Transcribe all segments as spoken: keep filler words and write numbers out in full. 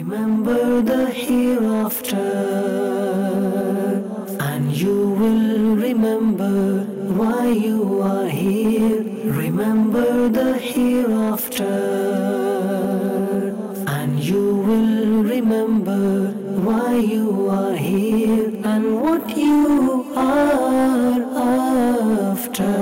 Remember the hereafter, and you will remember why you are here. Remember the hereafter, and you will remember why you are here and what you are after.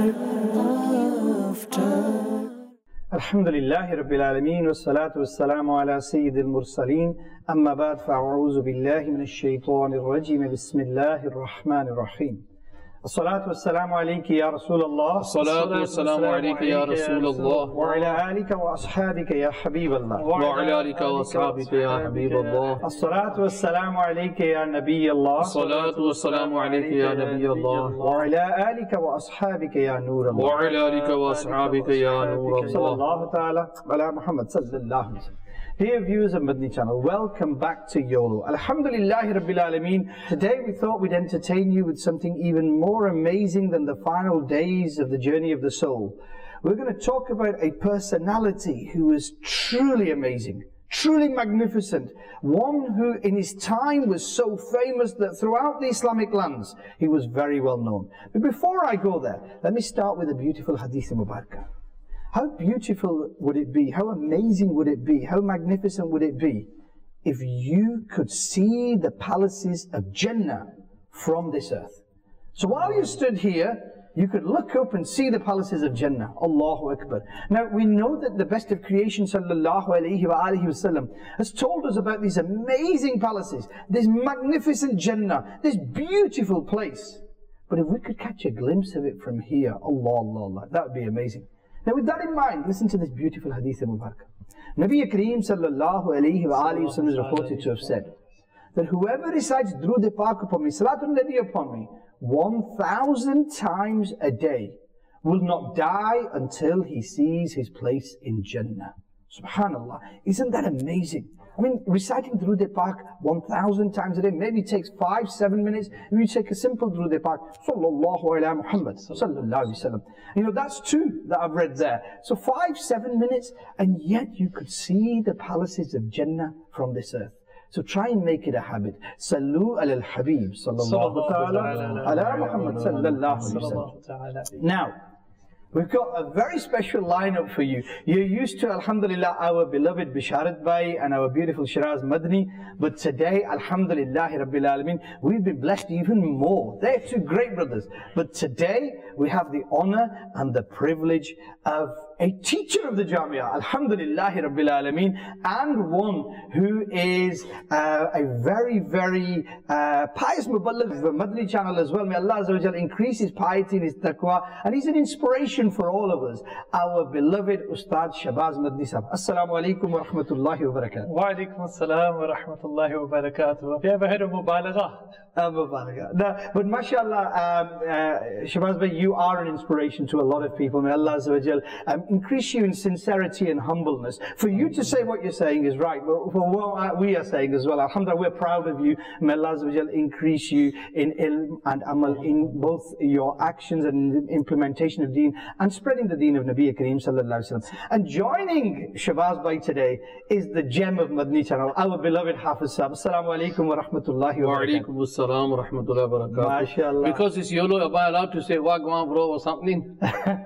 After. الحمد لله رب العالمين والصلاة والسلام على سيد المرسلين أما بعد فأعوذ بالله من الشيطان الرجيم بسم الله الرحمن الرحيم الصلاة والسلام عليك يا رسول الله الصلاة والسلام عليك يا رسول الله وعلى آلك وأصحابك يا حبيب الله وعلى آلك وأصحابك يا حبيب الله الصلاة والسلام عليك يا نبي الله الصلاة والسلام عليك يا نبي الله وعلى آلك وأصحابك يا نور الله وعلى آلك وأصحابك يا نور صلى الله. الله تعالى على محمد صلى الله عليه وسلم. Dear viewers of Madani channel, welcome back to YOLO. Alhamdulillahi Rabbil Alameen. Today we thought we'd entertain you with something even more amazing than the final days of the journey of the soul. We're going to talk about a personality who is truly amazing, truly magnificent, one who in his time was so famous that throughout the Islamic lands he was very well known. But before I go there, let me start with a beautiful Hadith Mubarakah. How beautiful would it be, how amazing would it be, how magnificent would it be if you could see the palaces of Jannah from this earth. So while you stood here, you could look up and see the palaces of Jannah. Allahu Akbar. Now we know that the best of creation sallallahu alayhi wa alihi wasallam has told us about these amazing palaces, this magnificent Jannah, this beautiful place. But if we could catch a glimpse of it from here, Allah, Allah, Allah, that would be amazing. Now with that in mind, listen to this beautiful Hadith Mubarakah. Nabi Kareem sallallahu alayhi wa alihi wasallam is reported to have said that whoever recites Durood Pak upon me, Salatul Nabi upon me, one thousand times a day will not die until he sees his place in Jannah. Subhanallah, isn't that amazing? I mean, reciting Durood Pak one thousand times a day maybe takes five, seven minutes. If you take a simple Durood Pak, Sallallahu Alaihi Muhammad, Sallallahu Alaihi Wasallam. You know, that's two that I've read there. So five, seven minutes, and yet you could see the palaces of Jannah from this earth. So try and make it a habit. Sallu ala al-Habib, Sallallahu Ta'ala ala Muhammad, Sallallahu Alaihi Wasallam. Now, we've got a very special lineup for you. You're used to, alhamdulillah, our beloved Bisharat Bhai and our beautiful Shiraz Madani. But today, alhamdulillah, Rabbil Alameen, we've been blessed even more. They're two great brothers. But today, we have the honor and the privilege of a teacher of the Jamia, alhamdulillah, Rabbil Alameen, and one who is uh, a very, very uh, pious Muballigh of the Madani channel as well. May Allah Azza wa Jal increase his piety and his taqwa. And he's an inspiration for all of us, our beloved Ustad Shahbaz Madani Sahab. Assalamu alaikum wa rahmatullahi wa barakatuh. Wa alaikum assalam wa rahmatullahi wa barakatuh. Have you ever heard of Mubalagha? Uh, Mubalagha. No, but mashallah, um, uh, Shahbaz Bhai, you are an inspiration to a lot of people. May Allah Azza wa Jal um, increase you in sincerity and humbleness. For you to say what you're saying is right, but for what we are saying as well, alhamdulillah, we're proud of you. May Allah Azza wa Jal increase you in ilm and amal, in both your actions and implementation of deen, and spreading the deen of Nabi Kareem sallallahu alaihi wasallam. And joining Shahbaz Bhai today is the gem of Madani channel, our beloved Hafiz Sahab. Assalamu alaikum wa rahmatullahi wa barakatuh. Wa alaikum assalam wa rahmatullahi wa barakatuh. MashaAllah. Because it's YOLO, am I allowed to say Wagwan bro or something?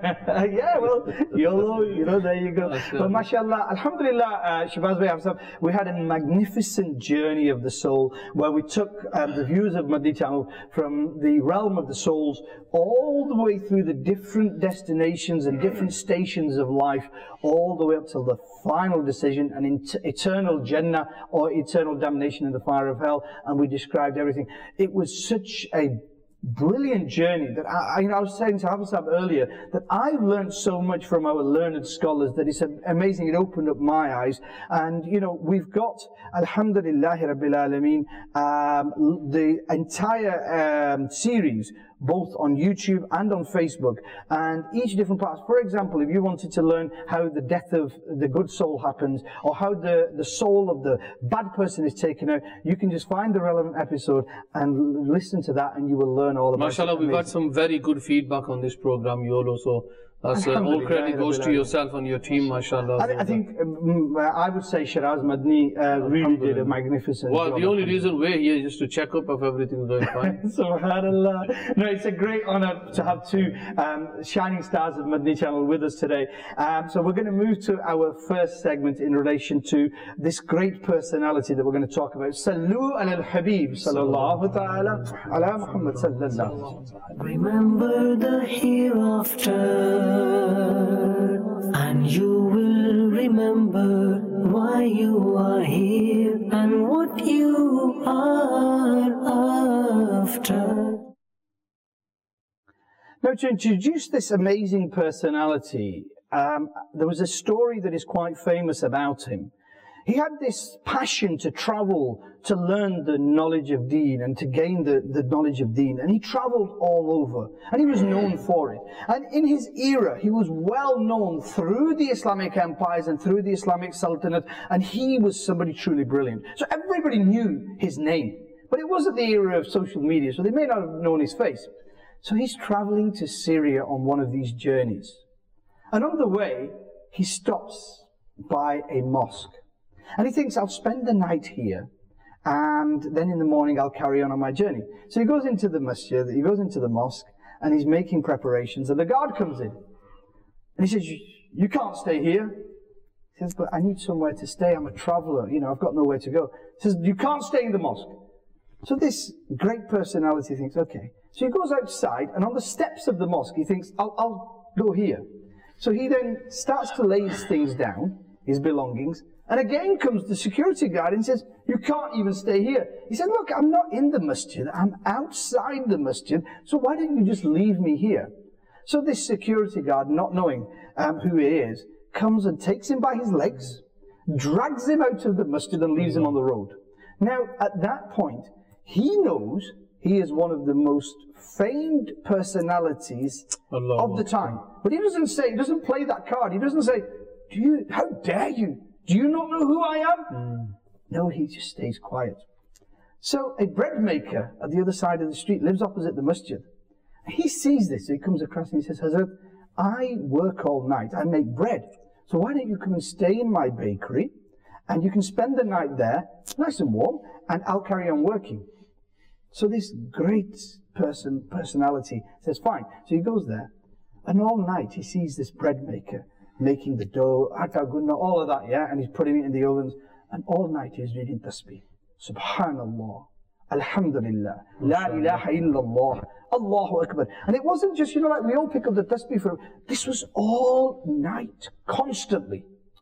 Yeah, well, YOLO, you know, there you go. But mashallah, alhamdulillah, uh, Shahbaz Bhai, Hafiz Sahab, we had a magnificent journey of the soul where we took um, the views of Madani channel from the realm of the souls all the way through the different destinations and different stations of life, all the way up till the final decision and eternal Jannah or eternal damnation in the fire of hell, and we described everything. It was such a brilliant journey that I, I was saying to Hafiz Sahab earlier that I've learned so much from our learned scholars that it's amazing. It opened up my eyes, and you know, we've got, alhamdulillah Rabbil Alameen, um, the entire um, series both on YouTube and on Facebook, and each different parts. For example, if you wanted to learn how the death of the good soul happens, or how the, the soul of the bad person is taken out, you can just find the relevant episode and listen to that, and you will learn all about it. MashaAllah, we've got some very good feedback on this program, YOLO, so That's uh, all Alhamdulillah, credit goes to Rabbil yourself and your team, mashallah. I, I think um, I would say Shiraz Madni uh, really did a magnificent Well, job. the only reason we're here is to check up if everything's going fine. Subhanallah. No, it's a great honor to have two um, shining stars of Madni Channel with us today. Um, so we're going to move to our first segment in relation to this great personality that we're going to talk about. Sallu ala al-Habib sallallahu ta'ala ala Muhammad sallallahu. Remember the hereafter, and you will remember why you are here and what you are after. Now, to introduce this amazing personality, um, there was a story that is quite famous about him. He had this passion to travel, to learn the knowledge of Deen and to gain the, the knowledge of Deen. And he traveled all over, and he was known for it. And in his era, he was well known through the Islamic empires and through the Islamic Sultanate, and he was somebody truly brilliant. So everybody knew his name. But it wasn't the era of social media, so they may not have known his face. So he's traveling to Syria on one of these journeys. And on the way, he stops by a mosque. And he thinks, I'll spend the night here, and then in the morning I'll carry on on my journey. So he goes into the masjid, he goes into the mosque, and he's making preparations, and the guard comes in. And he says, you can't stay here. He says, but I need somewhere to stay, I'm a traveler, you know, I've got nowhere to go. He says, you can't stay in the mosque. So this great personality thinks, okay. So he goes outside, and on the steps of the mosque, he thinks, I'll, I'll go here. So he then starts to lay his things down, his belongings, and again comes the security guard and says, you can't even stay here. He said, look, I'm not in the masjid, I'm outside the masjid, so why don't you just leave me here? So this security guard, not knowing um, who he is, comes and takes him by his legs, drags him out of the masjid and leaves him on the road. Now, at that point, he knows he is one of the most famed personalities Allah of the time. But he doesn't say, he doesn't play that card. He doesn't say, do you, how dare you? Do you not know who I am? Mm. No, he just stays quiet. So a bread maker at the other side of the street lives opposite the masjid. He sees this, so he comes across and he says, Hazrat, I work all night, I make bread. So why don't you come and stay in my bakery, and you can spend the night there, nice and warm, and I'll carry on working. So this great person, personality says, fine. So he goes there, and all night he sees this bread maker making the dough, all of that, yeah, and he's putting it in the ovens, and all night he's reading tasbih. Subhanallah, Alhamdulillah, La ilaha illallah, Allahu Akbar. And it wasn't just, you know, like we all pick up the tasbih for, this was all night, constantly.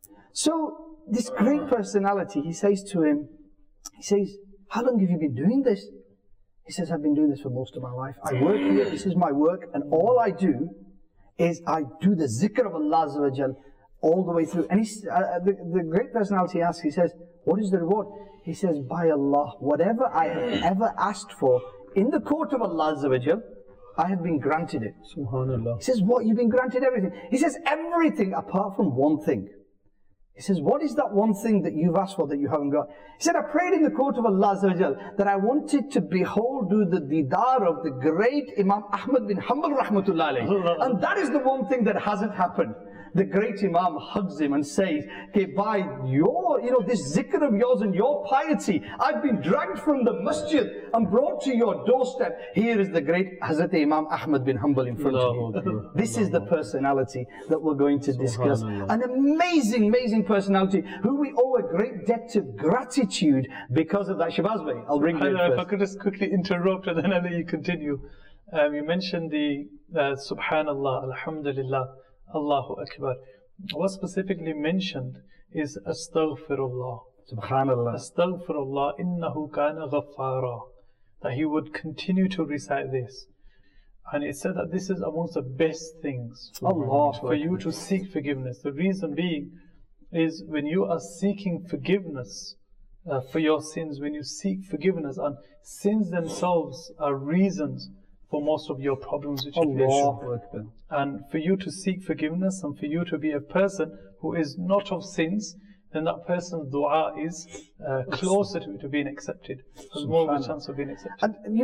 So this great personality, he says to him, he says, how long have you been doing this? He says, I've been doing this for most of my life. I work here, this is my work, and all I do is I do the zikr of Allah Azza wa Jal all the way through. And he's, uh, the, the great personality asks, he says, what is the reward? He says, by Allah, whatever I have ever asked for in the court of Allah Azza wa Jal, I have been granted it. Subhanallah. He says, what? You've been granted everything. He says, everything apart from one thing. He says, what is that one thing that you've asked for that you haven't got? He said, I prayed in the court of Allah Azza wa Jal that I wanted to behold do the didar of the great Imam Ahmad bin Hanbal rahmatullah alayhi. And that is the one thing that hasn't happened. The great Imam hugs him and says, okay, by your, you know, this zikr of yours and your piety, I've been dragged from the masjid and brought to your doorstep. Here is the great Hazrat Imam Ahmad bin Hanbal in front of you. This is the personality that we're going to discuss. An amazing, amazing personality who we owe a great debt of gratitude because of that. Shabazz Bhai, I'll bring you in first. If I could just quickly interrupt and then I'll let you continue. Um, you mentioned the uh, Subhanallah, Alhamdulillah, Allahu Akbar. What specifically mentioned is Astaghfirullah. Subhanallah. Astaghfirullah innahu kana ghaffara. That he would continue to recite this. And it said that this is amongst the best things Allah for you to seek forgiveness. The reason being is when you are seeking forgiveness uh, for your sins, when you seek forgiveness, and sins themselves are reasons for most of your problems which you face. And for you to seek forgiveness and for you to be a person who is not of sins, then that person's dua is uh, closer to, to being accepted. There's more of a chance of being accepted. And you know, we all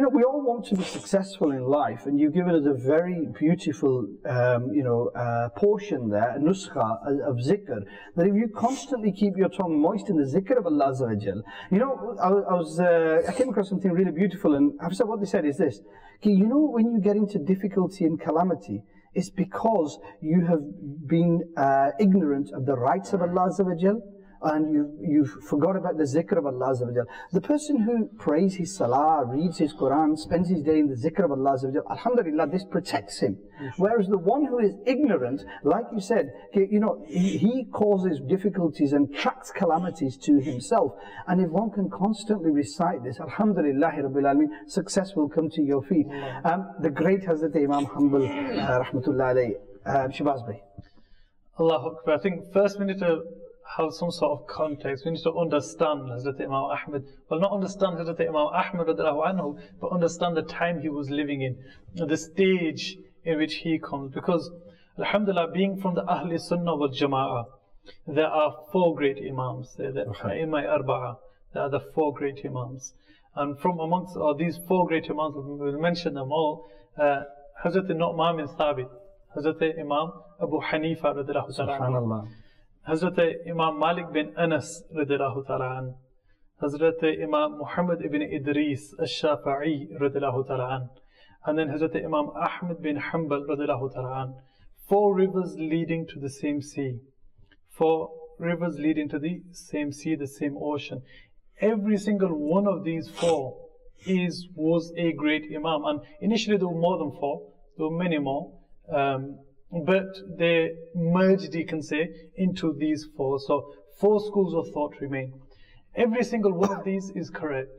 all want to be successful in life, and you've given us a very beautiful, um, you know, uh, portion there, a nuskha of zikr, that if you constantly keep your tongue moist in the zikr of Allah Azza wa Jal, you know, I, I was, uh, I came across something really beautiful, and Hafsa, what they said is this, okay, you know, when you get into difficulty and calamity, it's because you have been uh, ignorant of the rights of Allah Azza wa Jal, and you you forgot about the zikr of Allah Azza wa Jal. The person who prays his salah, reads his Quran, spends his day in the zikr of Allah Azza wa Jal, alhamdulillah, this protects him. Whereas the one who is ignorant, like you said, you know, he, he causes difficulties and tracks calamities to himself. And if one can constantly recite this, alhamdulillah Rabbil Alameen, success will come to your feet. Um, the great Hazrat Imam Hanbal, uh, rahmatullah alayhi, uh, Shahbaz Bhai. Allahu Akbar. I think first we need to have some sort of context. We need to understand Hazrat Imam Ahmad. Well, not understand Hazrat Imam Ahmad radiallahu anhu, but understand the time he was living in, the stage in which he comes. Because, alhamdulillah, being from the Ahli Sunnah wal Jama'ah, there are four great Imams. They're the A'imma Arba'a. There are the four great Imams. And from amongst uh, these four great Imams, we'll mention them all, uh, Hazrat Nu'man bin Thabit, Hazrat Imam Abu Hanifa radiallahu ta'ala, Hazrat Imam Malik bin Anas radiallahu ta'ala an, Hazrat Imam Muhammad ibn Idris al-Shafi'i radiallahu ta'ala an, and then Hazrat Imam Ahmad bin Hanbal radiallahu ta'ala an. Four rivers leading to the same sea. Four rivers leading to the same sea, the same ocean. Every single one of these four is was a great Imam. And initially there were more than four, there were many more. Um, But they merged, you can say, into these four. So four schools of thought remain. Every single one of these is correct.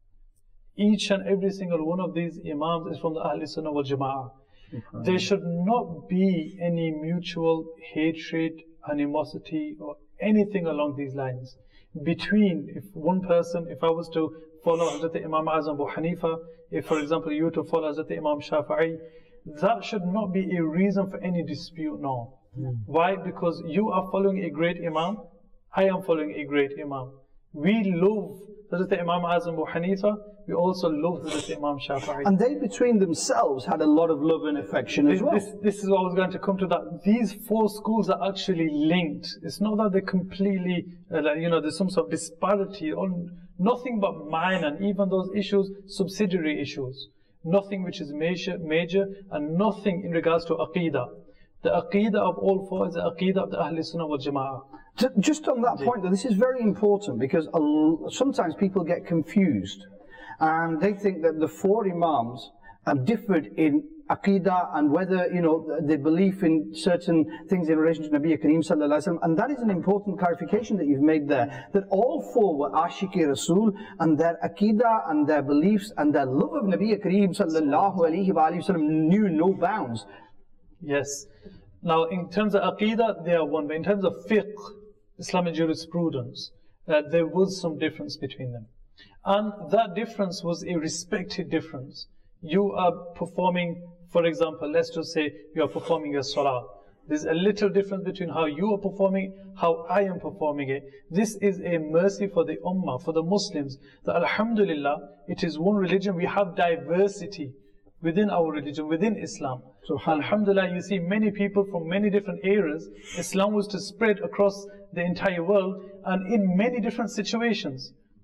Each and every single one of these Imams is from the Ahl Sunnah wal Jama'ah. Mm-hmm. There should not be any mutual hatred, animosity, or anything along these lines. Between, if one person, if I was to follow Hazrat Imam Azam Abu Hanifa, if for example you were to follow Hazrat Imam Shafi'i, that should not be a reason for any dispute, no. Mm. Why? Because you are following a great Imam, I am following a great Imam. We love Hazrat Imam Azam Abu Hanifa, we also love Hazrat Imam Shafi'i. And they between themselves had a lot of love and affection this, as well. This, this is what I was going to come to, that these four schools are actually linked. It's not that they're completely, uh, like, you know, there's some sort of disparity, on nothing but minor, and even those issues, subsidiary issues. Nothing which is major, major, and nothing in regards to Aqeedah. The Aqeedah of all four is the Aqeedah of the Ahl Sunnah wal Jama'ah. Just on that point, though, this is very important, because sometimes people get confused and they think that the four Imams are differed in Aqeedah and whether, you know, the belief in certain things in relation to Nabi Kareem sallallahu alaihi wasallam. And that is an important clarification that you've made there, that all four were Ashiq-e Rasul, and their Aqeedah and their beliefs and their love of Nabi Kareem sallallahu alaihi wasallam knew no bounds. Yes. Now in terms of Aqeedah, they are one, but in terms of fiqh, Islamic jurisprudence, uh, there was some difference between them. And that difference was a respected difference. You are performing, for example, let's just say you are performing a salah. There's a little difference between how you are performing, how I am performing it. This is a mercy for the ummah, for the Muslims, that alhamdulillah, it is one religion. We have diversity within our religion, within Islam. So alhamdulillah, you see many people from many different eras. Islam was to spread across the entire world and in many different situations.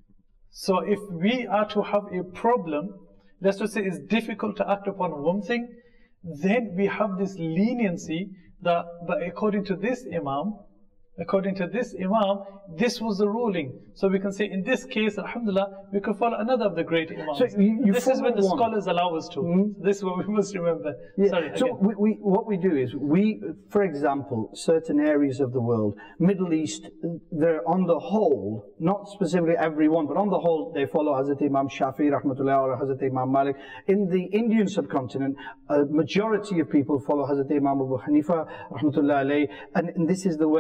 So if we are to have a problem, let's just say it's difficult to act upon one thing, then we have this leniency that, but according to this Imam, according to this Imam, this was the ruling. So we can say in this case, alhamdulillah, we could follow another of the great Imams. So you, you this is what the one. scholars allow us to. Mm-hmm. This is what we must remember. Yeah. Sorry, so we, we, what we do is, we, for example, certain areas of the world, Middle East, they're on the whole, not specifically everyone, but on the whole, they follow Hazrat Imam Shafi'i rahmatullah or Hazrat Imam Malik. In the Indian subcontinent, a majority of people follow Hazrat Imam Abu Hanifa rahmatullah alayhi, and, and this is the way, and there are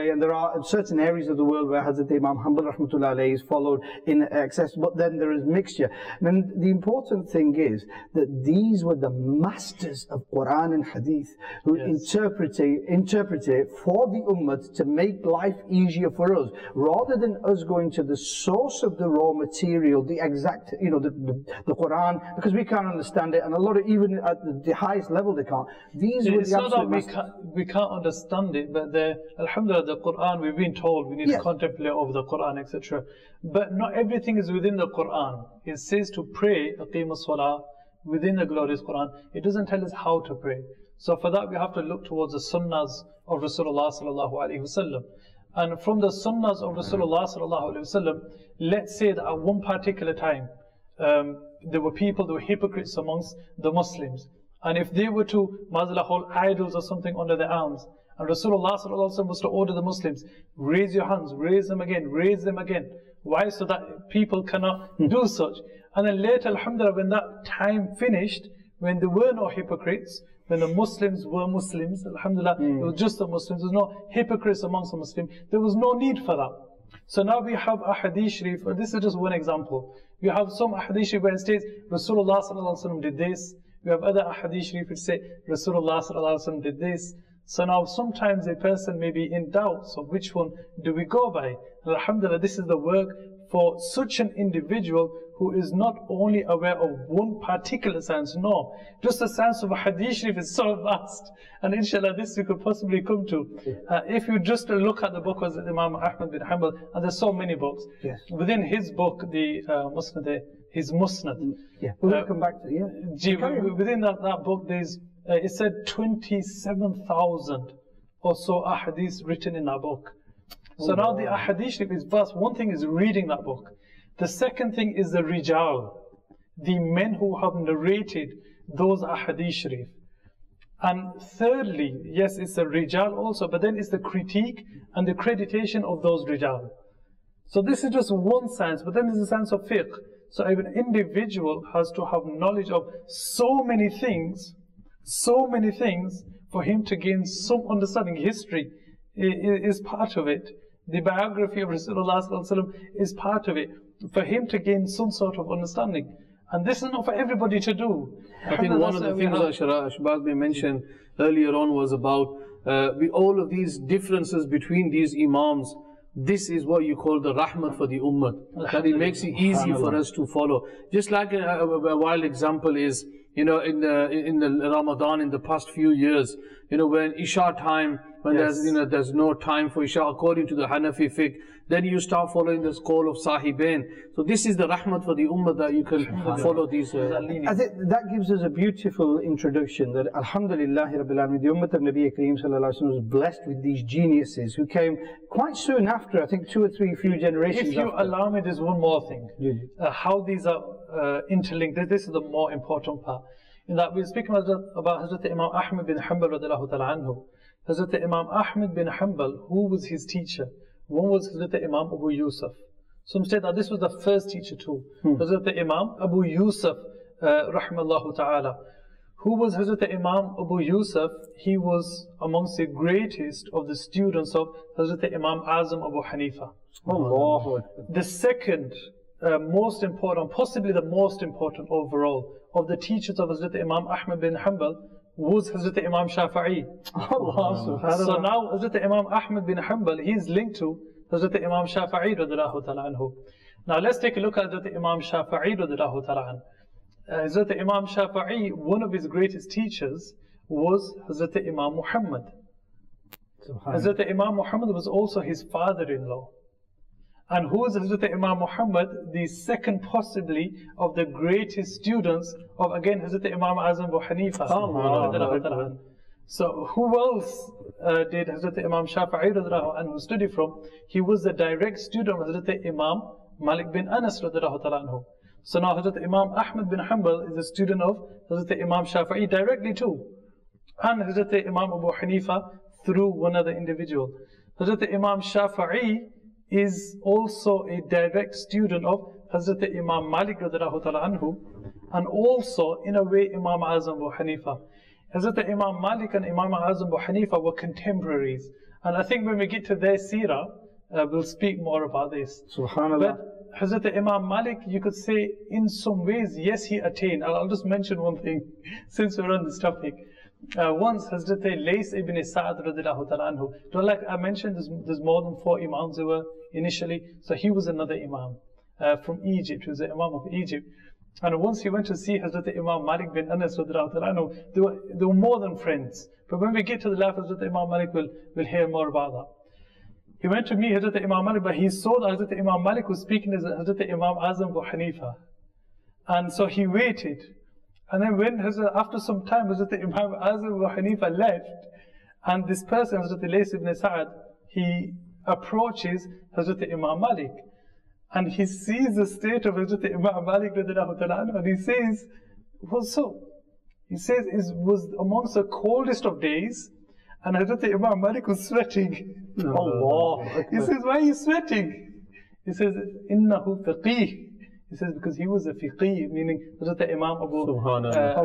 are certain areas of the world where Hazrat Imam Hanbal rahmatullah alayhi is followed in excess, but then there is mixture. And the important thing is that these were the masters of Quran and Hadith who Yes. interpret it, interpret it for the ummah to make life easier for us, rather than us going to the source of the raw material, the exact, you know, the, the, the Quran, because we can't understand it, and a lot of, even at the, the highest level they can't. These were It's the not that absolute we masters. can't, we can't understand it, but the, alhamdulillah, the Quran, we've been told we need Yes. to contemplate over the Quran, et cetera. But not everything is within the Quran. It says to pray, aqim as-salah, within the glorious Quran. It doesn't tell us how to pray. So for that we have to look towards the sunnahs of Rasulullah sallallahu alaihi wasallam. And from the sunnahs of Rasulullah sallallahu alaihi wasallam, let's say that at one particular time, um, there were people, there were hypocrites amongst the Muslims. And if they were to, mazala, hold idols or something under their arms, and Rasulullah sallallahu alaihi wasallam was to order the Muslims, raise your hands, raise them again, raise them again. Why? So that people cannot do such. And then later, alhamdulillah, when that time finished, when there were no hypocrites, when the Muslims were Muslims, alhamdulillah, it was just the Muslims, there was no hypocrites amongst the Muslims, there was no need for that. So now we have a hadith sharif, this is just one example. We have some hadith sharif where it states, Rasulullah sallallahu alaihi wasallam did this. We have other hadith sharif which say, Rasulullah sallallahu alaihi wasallam did this. So now sometimes a person may be in doubt, so which one do we go by? And alhamdulillah, this is the work for such an individual who is not only aware of one particular science, no. Just the science of a hadith sharif is so vast. And inshallah, this we could possibly come to. Uh, if you just look at the book of Imam Ahmad bin Hanbal, and there's so many books. Yes. Within his book, the uh, Musnad, his Musnad. Yeah, we'll Uh, come back to yeah. Gee, Carry on. within that, that book, there's uh, it said twenty-seven thousand or so ahadith written in that book. So now the ahadith sharif is vast. One thing is reading that book. The second thing is the rijal, the men who have narrated those ahadith sharif. And thirdly, yes, it's the rijal also, but then it's the critique and the creditation of those rijal. So this is just one science, but then there's the science of fiqh. So an individual has to have knowledge of so many things, so many things, for him to gain some understanding. History is part of it. The biography of Rasulullah sallallahu alaihi wasallam is part of it, for him to gain some sort of understanding. And this is not for everybody to do. I think one of the things that Shahbaz may mentioned earlier on was about uh, we, all of these differences between these imams. This is what you call the rahmat for the ummah, that it makes it easy for us to follow. Just like a, a, a wild example is, you know, in the in the Ramadan in the past few years, you know, when Isha time, when Yes. there's you know there's no time for Isha according to the Hanafi fiqh, then you start following the call of Sahibain. So this is the rahmat for the ummah, that you can follow these. Uh, I think that gives us a beautiful introduction that Alhamdulillah Rabbil Alameen, the Ummah of Nabi Kareem Sallallahu Alaihi Wasallam was blessed with these geniuses who came quite soon after, I think two or three few generations If you after. allow me, there's one more thing. Yes. Uh, how these are uh, interlinked. This is the more important part. In that we're speaking about Hazrat Imam Ahmad bin Hanbal radiallahu ta'ala anhu. Hazrat Imam Ahmad bin Hanbal, who was his teacher? One was Hazrat Imam Abu Yusuf. Some say that this was the first teacher too. Hmm. Hazrat Imam Abu Yusuf, uh, rahmallahu ta'ala. Who was Hazrat Imam Abu Yusuf? He was amongst the greatest of the students of Hazrat Imam Azam Abu Hanifa. Allahu Akbar. The second uh, most important, possibly the most important overall, of the teachers of Hazrat Imam Ahmad bin Hanbal was Hazrat Imam Shafi'i. Allah subhanallah. So now Hazrat Imam Ahmad bin Hanbal, he is linked to Hazrat Imam Shafi'i radiallahu ta'ala anhu. Now let's take a look at Hazrat Imam Shafi'i radiallahu ta'ala anhu. Uh, Hazrat Imam Shafi'i, one of his greatest teachers was Hazrat Imam Muhammad. Hazrat Imam Muhammad was also his father-in-law. And who is Hazrat Imam Muhammad? The second possibly of the greatest students of, again, Hazrat Imam Azam Abu Hanifa. Allah. So who else uh, did Hazrat Imam Shafi'i radiallahu anhu study from? He was the direct student of Hazrat Imam Malik bin Anas radiallahu anhu. So now Hazrat Imam Ahmad bin Hanbal is a student of Hazrat Imam Shafi'i directly too. And Hazrat Imam Abu Hanifa through one other individual. Hazrat Imam Shafi'i is also a direct student of Hazrat Imam Malik radiallahu ta'ala anhu, and also in a way Imam Azam Abu Hanifa. Hazrat Imam Malik and Imam Azam Abu Hanifa were contemporaries, And I think when we get to their seerah, uh, we'll speak more about this. Subhanallah. But Hazrat Imam Malik, you could say in some ways, yes, he attained. I'll, I'll just mention one thing since we're on this topic. Uh, once Hazrat Lays ibn Sa'ad radiallahu ta'ala anhu, like I mentioned, there's, there's more than four Imams there were initially. So he was another Imam uh, from Egypt. He was the Imam of Egypt. And once he went to see Hazrat Imam Malik bin Anas radiallahu ta'ala anhu, they were, they were more than friends. But when we get to the life of Hazrat Imam Malik, we'll, we'll hear more about that. He went to meet Hazrat Imam Malik, but he saw that Hazrat Imam Malik was speaking to Hazrat Imam Azam Abu Hanifa. And so he waited. And then when Hazrat, after some time, Hazrat Imam Azam Abu Hanifa left, and this person, Hazrat Lays ibn Sa'ad, he approaches Hazrat Imam Malik. And he sees the state of Hazrat Imam Malik, and he says, what's so? He says it was amongst the coldest of days, and Hazrat Imam Malik was sweating. Allah. He says, why are you sweating? He says, innahu faqih. He says, because he was a fiqih, meaning Hazrat Imam Abu uh,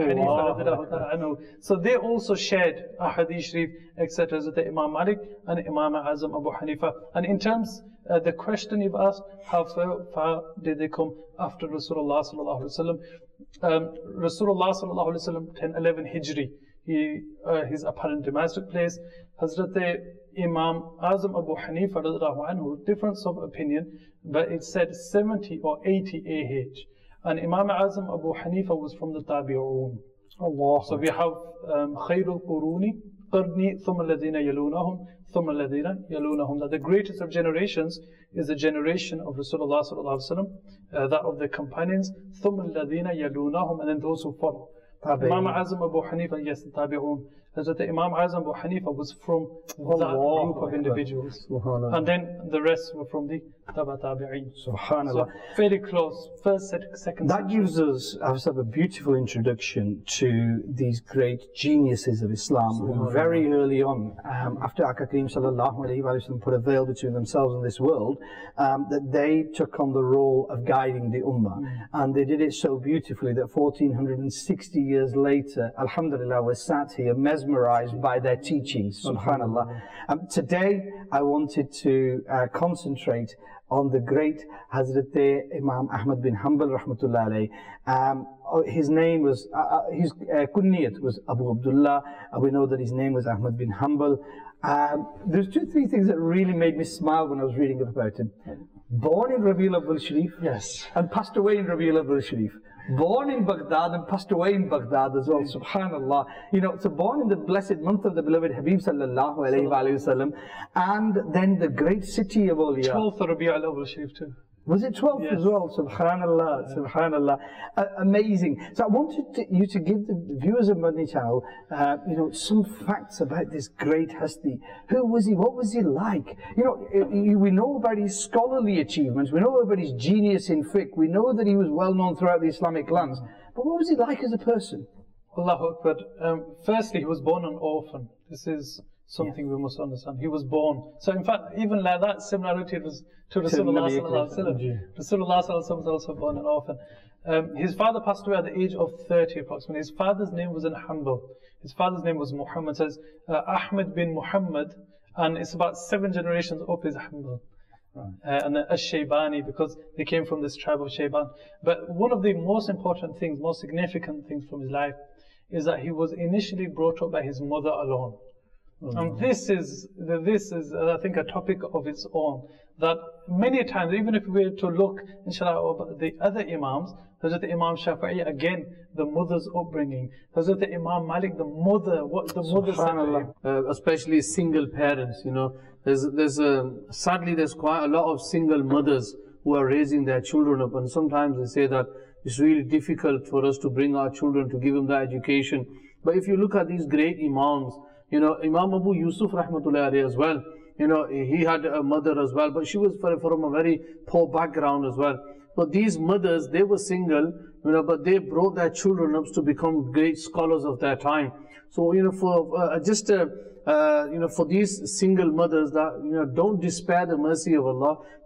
Hanifa. So they also shared a hadith sharif, et cetera. Hazrat Imam Malik and Imam Azam Abu Hanifa. And in terms, uh, the question you've asked, how far, far did they come after Rasulullah sallallahu alaihi wasallam? Um, Rasulullah sallallahu alaihi wasallam, ten eleven Hijri, he, uh, his apparent demise took place. Hazrat Imam Azam Abu Hanifa radiallahu anhu, difference of opinion, but it said seventy or eighty A H. And Imam Azam Abu Hanifa was from the Tabi'un. Allah. So we have um, Khairul Quruni, Qarni, Thumma Ladina Yalunahum, Thumma Ladina Yalunahum. That the greatest of generations is the generation of Rasulullah sallallahu alaihi wasallam, uh, that of the companions, Thumma Ladina Yalunahum, and then those who follow. Tabi'un. Imam Azam Abu Hanifa, yes, the Tabi'un. Hazrat Imam Azam Abu Hanifa was from that Allah group of individuals. And then the rest were from the Taba Tabi'in. Subhanallah. So very close, first, second. That gives us, us a beautiful introduction to these great geniuses of Islam who very early on, um, after Aka Kareem sallallahu alayhi wa sallam put a veil between themselves and this world, um, that they took on the role of guiding the Ummah. Mm. And they did it so beautifully that fourteen sixty years later, alhamdulillah, we're sat here mesmerized by their teachings, subhanallah. Um, today, I wanted to uh, concentrate on the great Hazrat Imam Ahmad bin Hanbal rahmatullah alayhi. Um, his name was, uh, his uh, kunniyat was Abu Abdullah. Uh, we know that his name was Ahmad bin Hanbal. Um, there's two, three things that really made me smile when I was reading about him. Born in Rabiul Awwal Sharif, yes, and passed away in Rabiul Awwal Sharif. Born in Baghdad and passed away in Baghdad as well, subhanallah. You know, so born in the blessed month of the beloved Habib sallallahu alayhi wa sallam, and then the great city of Awliya. twelfth of Rabiul Awwal Sharif too. Was it twelfth yes. as well? Subhanallah, yeah. Subhanallah. Uh, amazing. So I wanted to, you to give the viewers of Madani Channel, uh, you know, some facts about this great Hasti. Who was he? What was he like? You know, we know about his scholarly achievements. We know about his genius in fiqh. We know that he was well known throughout the Islamic lands. But what was he like as a person? Allahu Akbar. Um, firstly, he was born an orphan. This is something yeah. we must understand. He was born. So in fact, even like that, similarity was to Rasulullah sallallahu alaihi wasallam. Rasulullah sallallahu alaihi wasallam was also born an orphan. Um, his father passed away at the age of thirty approximately. His father's name was an Hanbal. His father's name was Muhammad. It says uh, Ahmed bin Muhammad, and it's about seven generations up is Hanbal. Right. Uh, and then Ash-Shaybani, because they came from this tribe of Shayban. But one of the most important things, most significant things from his life, is that he was initially brought up by his mother alone. Mm-hmm. And this is, this is, I think, a topic of its own. That many times, even if we were to look, inshallah, at the other Imams, Hazrat Imam Shafi'i, again, the mother's upbringing. Hazrat Imam Malik, the mother, what the mother said. Uh, especially single parents, you know. There's, there's a, sadly, there's quite a lot of single mothers who are raising their children up. And sometimes they say that it's really difficult for us to bring our children to give them the education. But if you look at these great Imams, you know, Imam Abu Yusuf rahmatullahi alayhi as well, you know, he had a mother as well, but she was from a very poor background as well. But these mothers, they were single, you know, but they brought their children up to become great scholars of their time. So, you know, for uh, just, uh, uh, you know, for these single mothers that, you know, don't despair the mercy of Allah,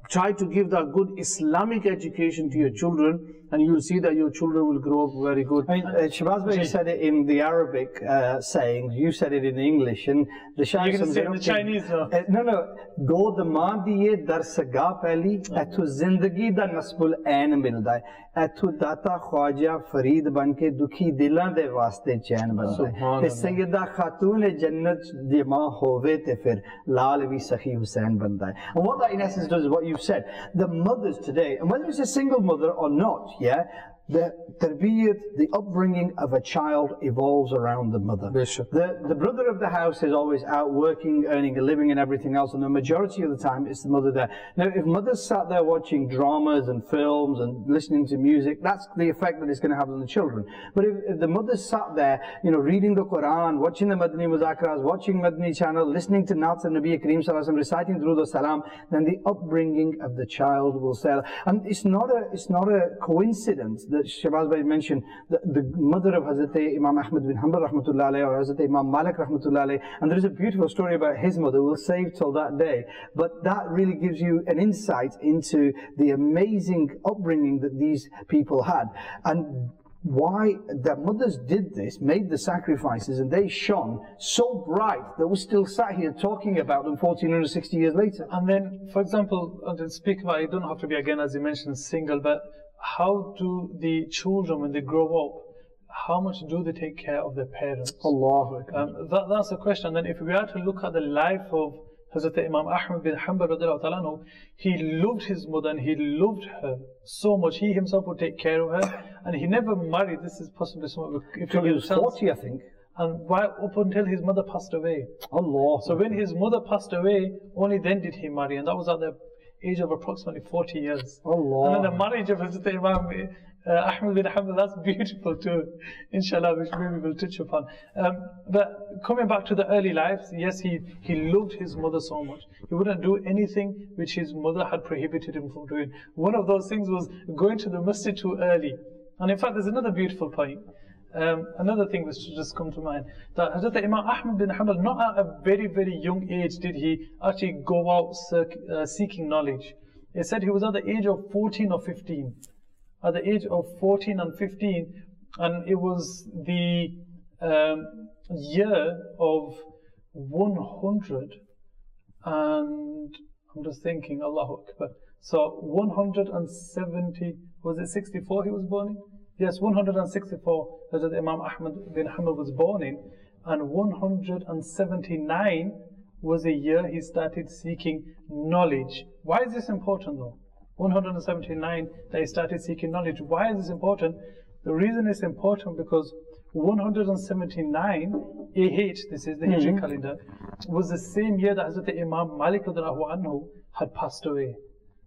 try to give that good Islamic education to your children, and you'll see that your children will grow up very good. I mean, uh, Shahbaz Bhai said it in the Arabic uh, saying, you said it in English, and the Shah You're going to say it in the Chinese now. Uh, no, no. Go the maadiye dar saga pehli, etu zindagi da nasbul ain milda hai. Etu data khwaja farid banke dukhi dilan de vaste chain banda hai. Te Sayyida Khatoon Jannat di maa hove te fir lal vi Sakhi Hussain banda hai. And what that in essence does is what you've said. The mothers today, and whether it's a single mother or not, yeah, the tarbiyat, the upbringing of a child evolves around the mother. The, the brother of the house is always out working, earning a living and everything else, and the majority of the time it's the mother there. Now, if mother's sat there watching dramas and films and listening to music, that's the effect that it's going to have on the children. But if, if the mother's sat there, you know, reading the Quran, watching the Madani Muzakaras, watching Madani channel, listening to Nats and Nabi Kareem Sallallahu Alaihi Wasallam, reciting Durood al Salam, then the upbringing of the child will say. And it's not a, it's not a coincidence that Shahbaz Bhai mentioned the, the mother of Hazrat Imam Ahmad bin Hanbal rahmatullah alayhi, or Hazrat Imam Malik rahmatullah alayhi, and there is a beautiful story about his mother. We'll save till that day, but that really gives you an insight into the amazing upbringing that these people had, and why their mothers did this, made the sacrifices, and they shone so bright that we're still sat here talking about them fourteen sixty years later. And then, for example, to speak about, you don't have to be, again, as you mentioned, single, but how do the children, when they grow up, how much do they take care of their parents? Allah. Um, that, that's the question. And then if we are to look at the life of Hazrat Imam Ahmad bin Hanbal radiallahu ta'ala anhu, he loved his mother and he loved her so much. He himself would take care of her, and he never married. This is possibly something if he was forty, I think. And why, up until his mother passed away. Allah. So when his mother passed away, only then did he marry, and that was at the age of approximately forty years. Allah. And then the marriage of Hazrat Imam uh, Ahmad bin Hanbal, that's beautiful too, inshallah, which maybe we'll touch upon. Um, but coming back to the early lives, yes, he, he loved his mother so much. He wouldn't do anything which his mother had prohibited him from doing. One of those things was going to the masjid too early. And in fact, there's another beautiful point. Um, another thing which just come to mind, that Hazrat Imam Ahmad bin Hanbal, not at a very, very young age did he actually go out uh, seeking knowledge. It said he was at the age of fourteen or fifteen. At the age of fourteen and fifteen, and it was the um, year of one hundred, and I'm just thinking, Allahu Akbar. So one hundred seventy, was it sixty-four he was born in? Yes, one hundred sixty-four Hazrat Imam Ahmad bin Hanbal was born in, and one hundred seventy-nine was the year he started seeking knowledge. Why is this important though? one hundred seventy-nine that he started seeking knowledge. Why is this important? The reason it's important because one hundred seventy-nine A H, this is the Hijri mm-hmm. calendar, was the same year that Hazrat Imam Malik radiallahu anhu had passed away.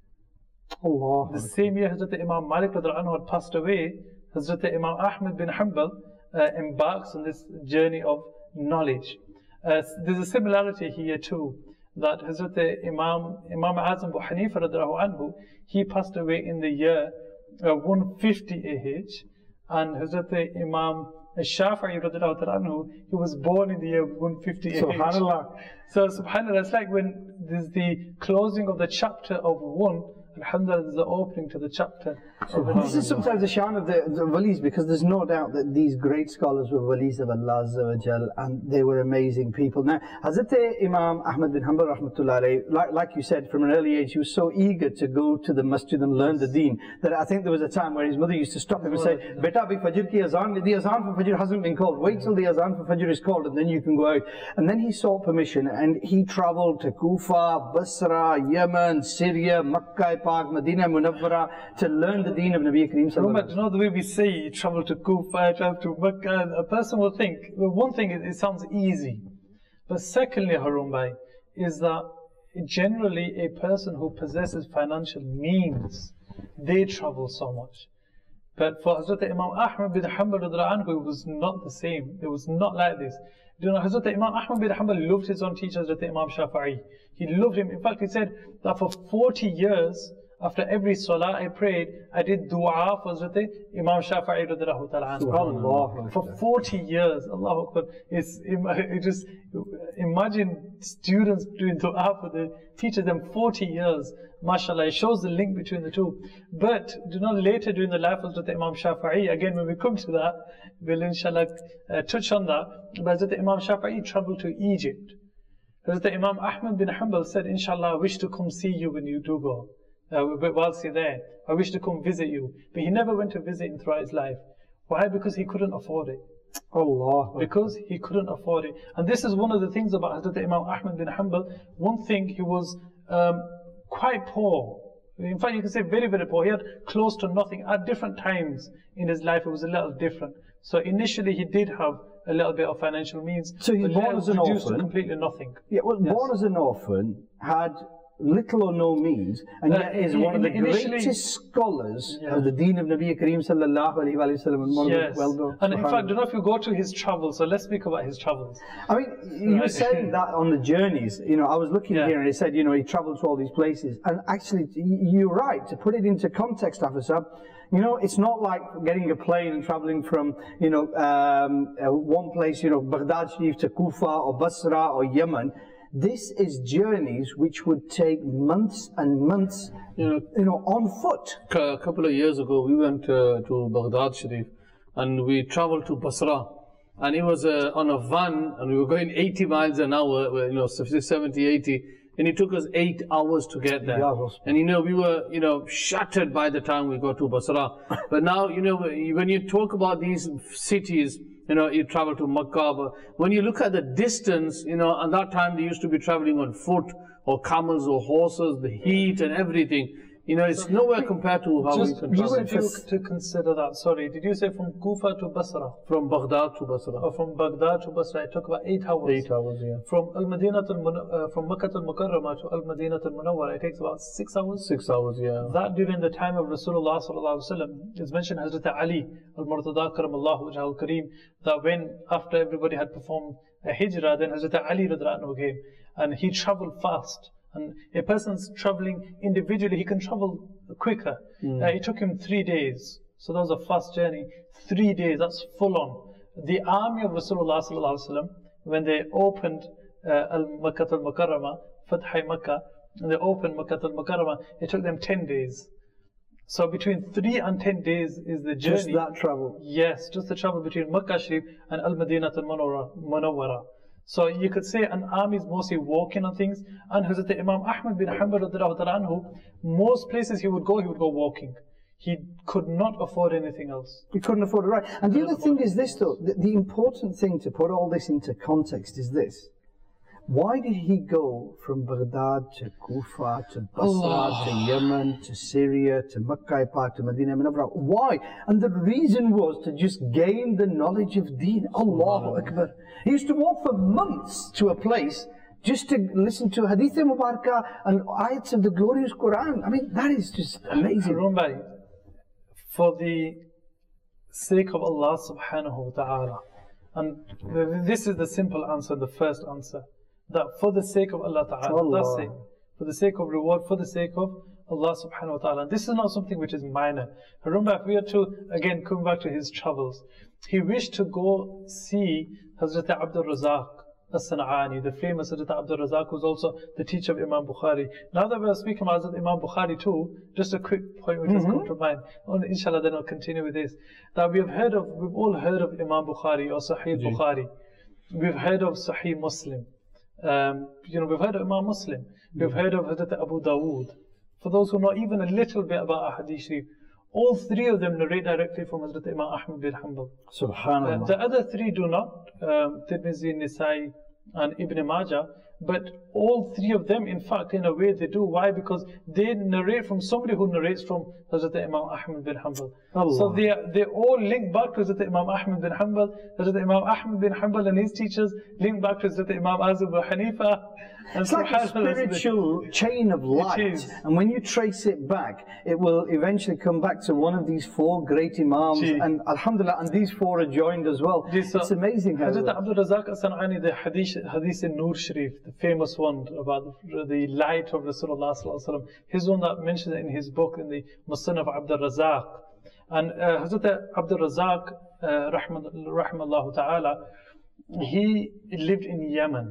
Allah. The same year Hazrat Imam Malik radiallahu anhu had passed away, Hazrat Imam Ahmad bin Hanbal uh, embarks on this journey of knowledge. Uh, there's a similarity here too, that Hazrat Imam Imam Azam Abu Hanifa radiallahu anhu, he passed away in the year uh, one hundred fifty A H, and Hazrat Imam Shafi'i radiallahu anhu, he was born in the year one hundred fifty A H. Subhanallah. So Subhanallah, it's like when there's the closing of the chapter of one, alhamdulillah, there's the opening to the chapter. This is sometimes the shan of the, the walis, because there's no doubt that these great scholars were walis of Allah Azza wa Jal, and they were amazing people. Now, Hazrat Imam Ahmad bin Hanbal rahmatullah alayhi, like, like you said, from an early age, he was so eager to go to the masjid and learn the deen, that I think there was a time where his mother used to stop him and say, Beta, bhi fajr ki azan, the azan for fajr hasn't been called. Wait till the azan for fajr is called, and then you can go out. And then he sought permission, and he traveled to Kufa, Basra, Yemen, Syria, Makkah, Pak, Medina Munawwara, to learn the deen of Nabi Kareem Sallallahu Alaihi Wasallam. You know the way we say, you travel to Kufa, travel to Makkah, a person will think, well, one thing, it, it sounds easy. But secondly, Harun Bhai, is that generally a person who possesses financial means, they travel so much. But for Hazrat Imam Ahmad bin Hanbal radiallahu anhu, it was not the same. It was not like this. You know, Hazrat Imam Ahmad bin Hanbal loved his own teacher, Hazrat Imam Shafi'i. He loved him. In fact, he said that for forty years, after every salah I prayed, I did dua for Hazrat Imam Shafi'i radiallahu ta'ala anhu. For forty years, Allahu Akbar. It's, it just, imagine students doing dua for the teachers them forty years. MashaAllah, it shows the link between the two. But do not later during the life of Hazrat Imam Shafi'i, again when we come to that, we'll inshallah uh, touch on that. But Hazrat Imam Shafi'i traveled to Egypt. Hazrat Imam Ahmad bin Hanbal said, inshallah, I wish to come see you when you do go. Uh, whilst you're there, I wish to come visit you. But he never went to visit him throughout his life. Why? Because he couldn't afford it. Allah. Because he couldn't afford it. And this is one of the things about Hazrat Imam Ahmad bin Hanbal. One thing, he was um, quite poor. In fact, you can say very, very poor. He had close to nothing. At different times in his life, it was a little different. So initially, he did have a little bit of financial means. So he was born as an reduced orphan. to completely nothing. Yeah, well, Yes. born as an orphan, had little or no means, and Uh, yet is in- one of the initially- greatest scholars Yeah. of the deen of Nabi Kareem sallallahu alayhi wa sallam, and one Yes. of the well-known. And in fact, Subhanallah. don't know if you go to his travels, so let's speak about his travels. I mean, you were Right. saying that on the journeys, you know, I was looking Yeah. here and it said, you know, he travelled to all these places. And actually, y- you're right, to put it into context, Afisa, you know, it's not like getting a plane and travelling from, you know, um, uh, one place, you know, Baghdad Sharif to Kufa or Basra or Yemen. This is journeys which would take months and months, You know, you know, on foot. a couple of years ago, we went uh, to Baghdad Sharif and we traveled to Basra. And it was uh, on a van, and we were going eighty miles an hour, well, you know, seventy, eighty, and it took us eight hours to get there. Yeah, that's- And you know, we were, you know, shattered by the time we got to Basra. But now, you know, when you talk about these cities, you know, you travel to Makkah, but when you look at the distance, you know, at that time they used to be traveling on foot or camels or horses, the heat and everything. You know, it's nowhere compared to how Just, we can you travel. went if you for- to consider that, sorry, did you say from Kufa to Basra? From Baghdad to Basra. Or from Baghdad to Basra, it took about eight hours. Eight hours, yeah. From Al-Madinah uh, from Makkah al-Mukarramah to Al-Madinah al-Munawwara, it takes about six hours. Six hours, yeah. That during the time of Rasulullah sallallahu alaihi wasallam is mentioned Hazrat Ali al-Murtada karamallahu wajhahu al-Kareem, that when after everybody had performed a hijrah, then Hazrat Ali radhiyallahu anhu came and he traveled fast. And a person's traveling individually, he can travel quicker. Mm. Uh, it took him three days. So that was a fast journey. Three days, that's full on. The army of Rasulullah sallallahu alaihi wasallam, when they opened uh, al-Makkah al-Mukarramah, Fath Makkah, and they opened Makkah al-Mukarramah, it took them ten days. So between three and ten days is the journey. Just that travel. Yes, just the travel between Makkah Sharif and Al-Madinah al-Munawwara. So you could say an army is mostly walking on things, and Hazrat Imam Ahmad bin Hanbal radhiyallahu ta'ala anhu, most places he would go, he would go walking. He could not afford anything else. He couldn't afford it, right. And the other thing is this, though, the, the important thing to put all this into context is this. Why did he go from Baghdad to Kufa to Basra to Yemen to Syria to Makkah Park to Medina Munawwara? Why? And the reason was to just gain the knowledge of Deen. Allahu Akbar. He used to walk for months to a place just to listen to Hadith Mubarakah and ayats of the glorious Quran. I mean, that is just amazing. Harun Bhai, for the sake of Allah subhanahu wa ta'ala, and this is the simple answer, the first answer, that for the sake of Allah ta'ala, Allah. that's it. For the sake of reward, for the sake of Allah subhanahu wa ta'ala. This is not something which is minor. Harun Bhai, if we are to, again, come back to his travels, he wished to go see Hazrat Abdul Razak As-San'ani, the famous Hazrat Abdul Razak, who's also the teacher of Imam Bukhari. Now that we are speaking about Hazrat Imam Bukhari too, just a quick point which has come to mind, and inshallah then I'll continue with this, that we have heard of, we've all heard of Imam Bukhari or Sahih Bukhari. We've heard of Sahih Muslim. Um, you know, we've heard of Imam Muslim. We've heard of Hazrat Abu Dawood. For those who know even a little bit about Ahadith Sharif, all three of them narrate directly from Hazrat Imam Ahmad bin Hanbal. Uh, Subhanallah. the other three do not, um, Tirmidhi, Nisai and Ibn Majah, but all three of them, in fact, in a way they do. Why? Because they narrate from somebody who narrates from Hazrat Imam Ahmad bin Hanbal. Allah. So they, they all link back to Hazrat Imam Ahmad bin Hanbal. Hazrat Imam Ahmad bin Hanbal and his teachers link back to Hazrat Imam Abu Hanifa. And It's like a subhanAllah, spiritual chain of light, is. and when you trace it back, it will eventually come back to one of these four great Imams, Gee. and Alhamdulillah, and these four are joined as well. This, uh, It's amazing how it Hazrat works. Abdul Razak As-San'ani, the Hadith, Hadith in Nur Sharif, the famous one about the, the light of Rasulullah sallallahu alaihi wasallam. His one that mentions it in his book in the Musannaf Abdul Razak. And uh, Hazrat Abdul Razak, uh, rahmallahu ta'ala, he lived in Yemen.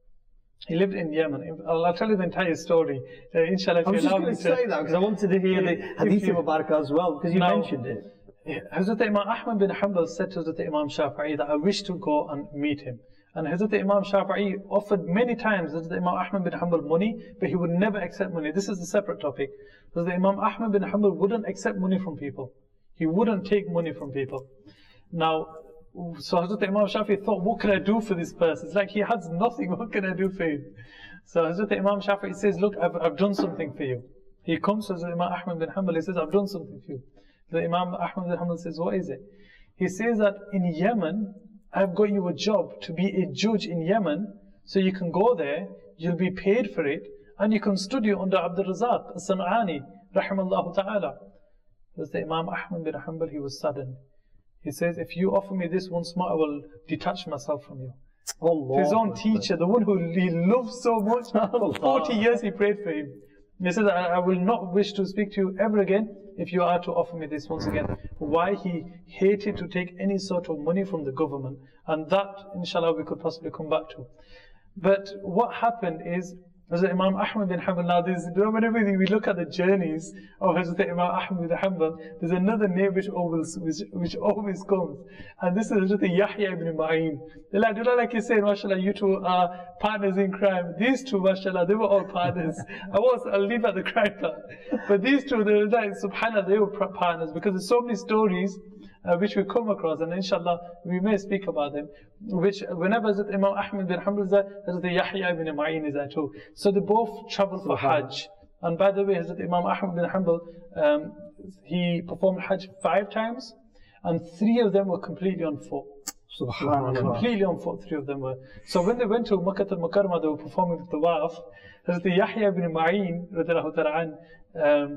He lived in Yemen. I'll tell you the entire story. Uh, inshallah, if I was you just allow going me to to say that because I wanted to hear the Hadith of Mubarakah as well, because you Now, mentioned it. Hazrat Imam Ahmad bin Hanbal said to Hazrat Imam Shafi'i that I wish to go and meet him. And Hazrat Imam Shafi'i offered many times Hazrat Imam Ahmad bin Hanbal money, but he would never accept money. This is a separate topic. Hazrat Imam Ahmad bin Hanbal wouldn't accept money from people. He wouldn't take money from people. Now, so Hazrat Imam Shafi'i thought, what can I do for this person? It's like he has nothing, what can I do for him? So Hazrat Imam Shafi'i says, look, I've, I've done something for you. He comes to Hazrat Imam Ahmad bin Hanbal, he says, I've done something for you. The Imam Ahmad bin Hanbal says, what is it? He says that in Yemen, I've got you a job to be a judge in Yemen, so you can go there, you'll be paid for it, and you can study under Abdul Razak as-San'ani, rahimallahu ta'ala. There's the Imam Ahmad bin Hanbal, he was saddened. He says, if you offer me this once more, I will detach myself from you. Allah. His own teacher, the one who he loved so much, for forty years he prayed for him. He says, I, I will not wish to speak to you ever again if you are to offer me this once again. Why he hated to take any sort of money from the government. And that, inshallah, we could possibly come back to. But what happened is, Hazrat Imam Ahmad bin Hanbal, now there's, whenever we look at the journeys of Hazrat Imam Ahmad bin Hanbal, there's another name which always, which, which always comes. And this is Hazrat Yahya ibn Ma'in. They're like, like you say, mashallah, you two are partners in crime. These two, mashallah, they were all partners. I was, I'll leave at the crime part. But these two, they were like, subhanallah, they were partners because there's so many stories Uh, which we come across, and inshallah we may speak about them, which whenever Hazrat Imam Ahmad bin Hanbal is there, Hazrat Yahya ibn Ma'in is there too. So they both travel for Hajj. And by the way, Hazrat Imam Ahmad bin Hanbal, um, he performed Hajj five times, and three of them were completely on foot. Subhanallah. Completely on foot, three of them were. So when they went to Makkah al-Mukarramah, they were performing the Tawaf. Hazrat Yahya ibn Ma'in, radiallahu ta'ala, um,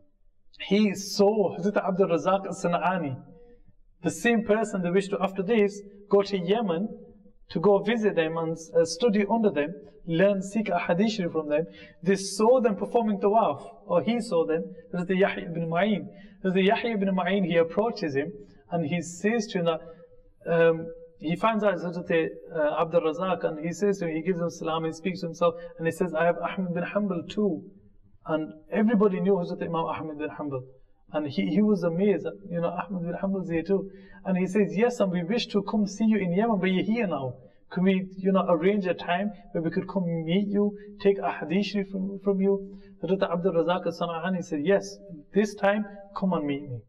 he saw Hazrat Abdul Razak as-San'ani, the same person they wish to, after this, go to Yemen to go visit them and uh, study under them, learn, seek a hadith from them. They saw them performing tawaf, or he saw them. There's the Yahya ibn Ma'in. There's the Yahya ibn Ma'in, he approaches him and he says to him that, um, he finds out Hazrat uh, Abdul Razak, and he says to him, he gives him salam, he speaks to himself, and he says, I have Ahmad bin Hanbal too. And everybody knew Hazrat Imam Ahmad bin Hanbal. And he, he was amazed that, you know, Ahmad bin Hanbal is here too. And he says, yes, and we wish to come see you in Yemen, but you're here now. Can we, you know, arrange a time where we could come meet you, take a hadith from, from you? Hazrat Abdul Razak as-San'ani said, yes, this time, come and meet me.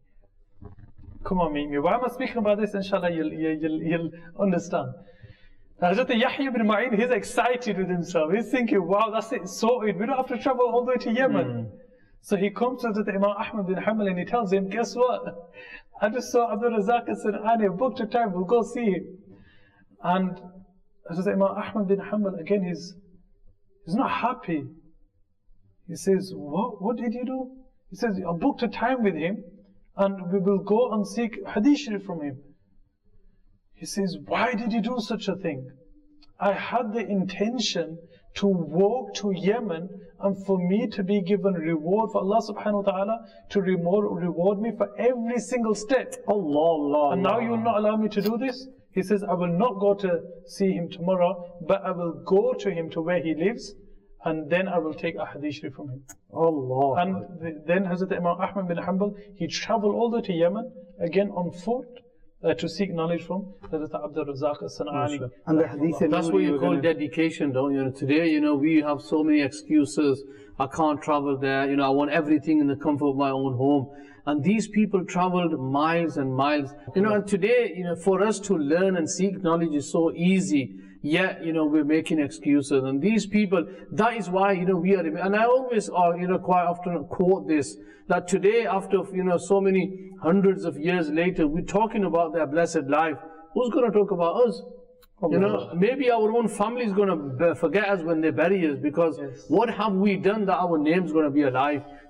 Come and meet me. Why am I speaking about this? Inshallah, you'll, you'll, you'll understand. Hazrat Yahya ibn Ma'in, he's excited with himself. He's thinking, wow, that's it, sorted. We don't have to travel all the way to Yemen. Mm. So he comes to the Imam Ahmad bin Hanbal and he tells him, guess what? I just saw Abdul Razak as-San'ani, booked a time, we'll go see him. And Imam Ahmad bin Hanbal, again, he's, he's not happy. He says, what, what did you do? He says, I booked a time with him and we will go and seek hadith from him. He says, why did you do such a thing? I had the intention to walk to Yemen and for me to be given reward for Allah subhanahu wa ta'ala to reward, reward me for every single step. Allah, Allah. And now you will not allow me to do this? He says, I will not go to see him tomorrow, but I will go to him to where he lives, and then I will take a hadith from him. Allah. And the, then Hazrat Imam Ahmad bin Hanbal, he traveled all the way to Yemen, again on foot, Uh, to seek knowledge from Hazrat Abdul Razak as-San'ani. And the hadith That's what you call dedication, don't you? Today, you know, we have so many excuses. I can't travel there. You know, I want everything in the comfort of my own home. And these people traveled miles and miles. You know, and today, you know, for us to learn and seek knowledge is so easy. Yet, you know, we're making excuses. And these people, that is why, you know, we are, and I always, uh, you know, quite often quote this, that today, after, you know, so many hundreds of years later, we're talking about their blessed life. Who's going to talk about us? You know, maybe our own family is going to forget us when they bury us, because yes. What have we done that our name's going to be alive?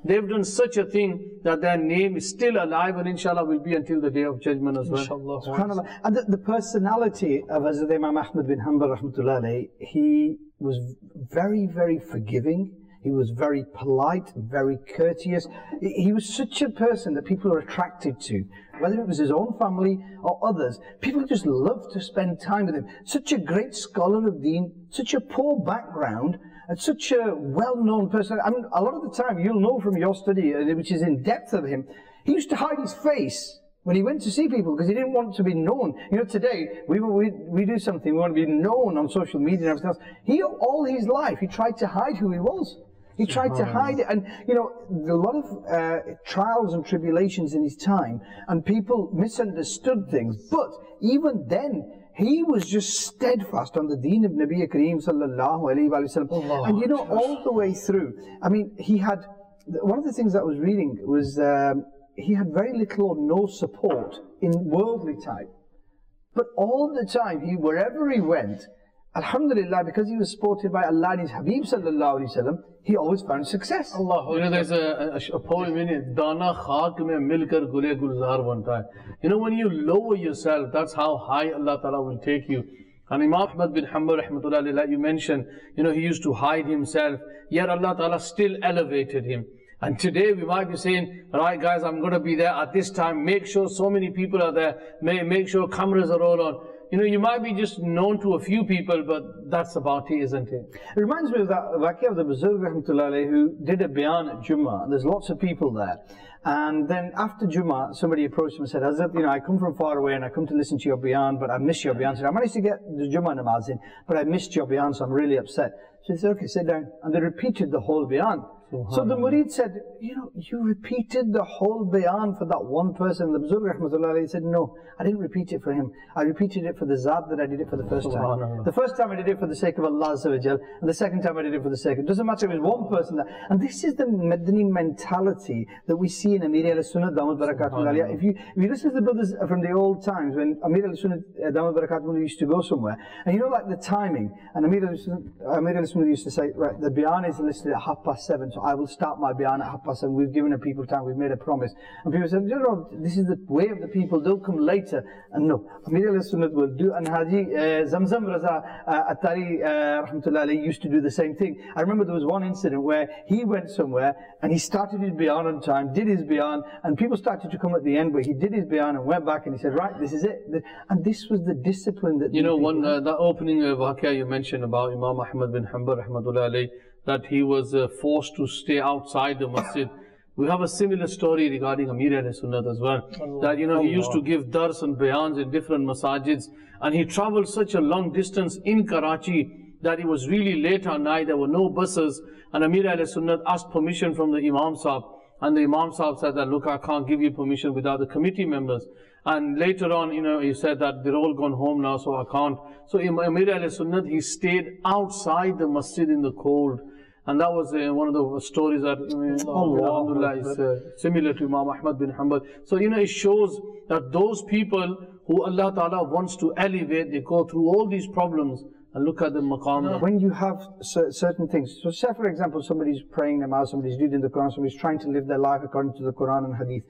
they've done such a thing that their name is still alive and inshallah will be until the day of judgment as well. Inshallah. SubhanAllah. And the, the personality of Hazrat Imam Ahmad bin Hanbal rahmatullah alayhi, he was very, very forgiving. He was very polite, very courteous. He was such a person that people are attracted to. Whether it was his own family or others, people just loved to spend time with him. Such a great scholar of deen, such a poor background, and such a well-known person. I mean, a lot of the time, you'll know from your study, which is in depth of him, he used to hide his face when he went to see people because he didn't want to be known. You know, today, we, we, we do something, we want to be known on social media and everything else. He, all his life, he tried to hide who he was. He tried to hide it, and you know, a lot of uh, trials and tribulations in his time, and people misunderstood things. But even then, he was just steadfast on the deen of Nabi Kareem sallallahu alaihi wasallam. And you know, all the way through, I mean, he had, one of the things that I was reading was, um, he had very little or no support in worldly type. But all the time, he, wherever he went, alhamdulillah, because he was supported by Allah and his Habib sallallahu alaihi wasallam, he always found success. Allah. You know, there's a, a, a poem in it, Dana khak mein milkar gule gulzar banta hai. You know, when you lower yourself, that's how high Allah Ta'ala will take you. And Imam Ahmad bin Hanbal rahmatullah alayhi, like you mentioned, you know, he used to hide himself, yet Allah Ta'ala still elevated him. And today we might be saying, right guys, I'm going to be there at this time, make sure so many people are there, make sure cameras are all on. You know, you might be just known to a few people, but that's about it, isn't it? It reminds me of that waqi of the Buzurg rahmatullah alayhi, who did a bayan at Jummah. There's lots of people there. And then after Jummah, somebody approached him and said, Hazrat, you know, I come from far away and I come to listen to your bayan, but I miss your bayan. So I managed to get the Jummah namaz in, but I missed your bayan, so I'm really upset. So he said, okay, sit down. And they repeated the whole bayan. So the murid said, you know, you repeated the whole bayan for that one person. The Buzurg rahmatullah alayhi said, no, I didn't repeat it for him. I repeated it for the Zat that I did it for the first time. The first time I did it for the sake of Allah Azza wa Jal, and the second time I did it for the sake of, it doesn't matter if it was one person. That, and this is the Madani mentality that we see in Amir al-Sunnah Damat Barakatuh Aliyah. If you, if you listen to the brothers from the old times, when Amir al-Sunnah Damat Barakatuh used to go somewhere, and you know, like the timing, and Amir al-Sunnah used to say, right, the bayan is listed at half past seven, so I will start my bayan at half past seven. We've given the people time, we've made a promise. And people said, you know, this is the way of the people, they'll come later. And no, Amir al-Sunnah will do. And Haji uh, Zamzam Raza uh, Attari uh, rahmatullah alayhi used to do the same thing. I remember there was one incident where he went somewhere and he started his bayan on time, did his bayan, and people started to come at the end where he did his bayan and went back and he said, right, this is it. And this was the discipline that... You know, one uh, that opening of waqia you mentioned about Imam Ahmad bin Hanbal rahmatullah alayhi, that he was uh, forced to stay outside the masjid. We have a similar story regarding Amir al-Sunnat as well. Allah. That, you know, he used to give dars and bayans in different masajids, and he traveled such a long distance in Karachi that it was really late at night, there were no buses, and Amir al-Sunnat asked permission from the Imam Sahib, and the Imam Sahib said that, look, I can't give you permission without the committee members. And later on, you know, he said that they're all gone home now, so I can't. So Amir al-Sunnat, he stayed outside the masjid in the cold. And that was uh, one of the stories that, I mean, alhamdulillah, is uh, similar to Imam Ahmad bin Hanbal. So, you know, it shows that those people who Allah Ta'ala wants to elevate, they go through all these problems, and look at the maqam. When you have certain things, so say for example, somebody's praying namaz, somebody's reading the Quran, somebody's trying to live their life according to the Quran and Hadith.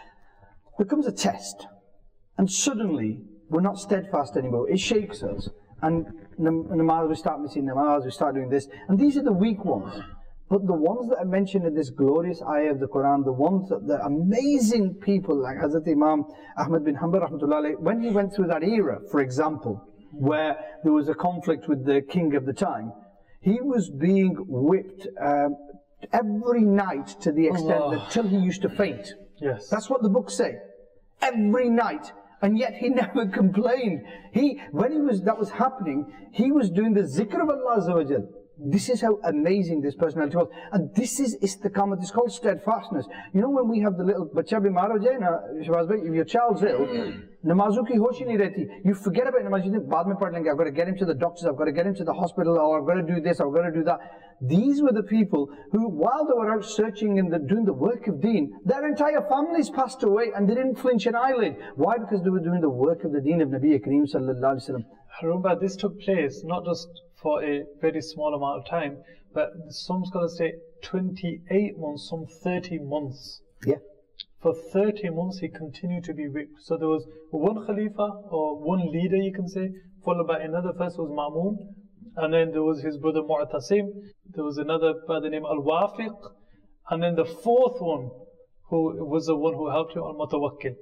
There comes a test, and suddenly, we're not steadfast anymore. It shakes us. And namaz, we start missing namaz, we start doing this. And these are the weak ones. But the ones that are mentioned in this glorious ayah of the Quran, the ones that, the amazing people like Hazrat Imam Ahmad bin Hanbal rahmatullah alayhi, when he went through that era, for example, where there was a conflict with the king of the time, he was being whipped um, every night to the extent Allah. that till he used to faint. Yes. That's what the books say. Every night. And yet he never complained. He, when he was, that was happening, he was doing the zikr of Allah Azza wa Jal. This is how amazing this personality was. And this is istiqamat, it's called steadfastness. You know when we have the little, bacha bimar ho jaye na, Shahbaz bhai, if your child's ill, namazu ki hosh hi nahi rehti. You forget about namaz, you think, baad mein pad lenge, I've got to get him to the doctors, I've got to get him to the hospital, or I've got to do this, I've got to do that. These were the people who, while they were out searching and the, doing the work of deen, their entire families passed away and they didn't flinch an eyelid. Why? Because they were doing the work of the deen of Nabi Kareem sallallahu alaihi wasallam. Remember, this took place not just for a very small amount of time. But some scholars say twenty-eight months, some thirty months. Yeah. For thirty months he continued to be whipped. So there was one Khalifa, or one leader you can say, followed by another. First was Ma'mun, and then there was his brother Mu'tasim. There was another by the name Al-Wafiq, and then the fourth one, who was the one who helped him, Al-Mutawakkil.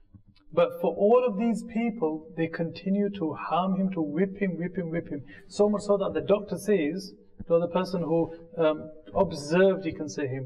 But for all of these people, they continue to harm him, to whip him, whip him, whip him. So much so that the doctor says, to the person who um, observed, you can say him,